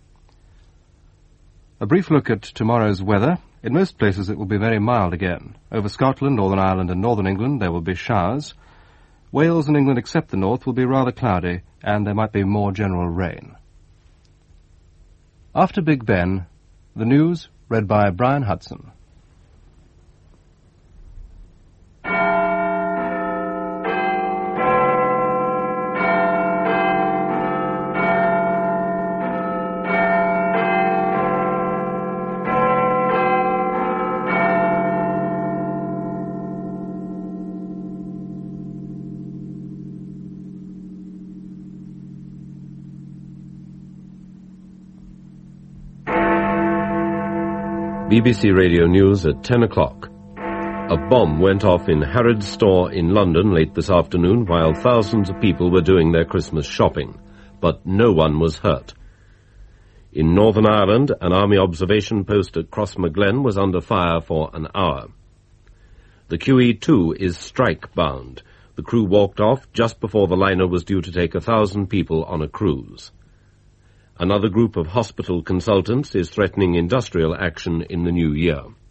A brief look at tomorrow's weather. In most places it will be very mild again. Over Scotland, Northern Ireland and Northern England there will be showers. Wales and England except the north will be rather cloudy, and there might be more general rain. After Big Ben, the news read by Brian Hudson.
B B C Radio News at ten o'clock. A bomb went off in Harrods store in London late this afternoon while thousands of people were doing their Christmas shopping, but no one was hurt. In Northern Ireland, an army observation post at Crossmaglen was under fire for an hour. The Q E two is strike-bound. The crew walked off just before the liner was due to take a thousand people on a cruise. Another group of hospital consultants is threatening industrial action in the new year.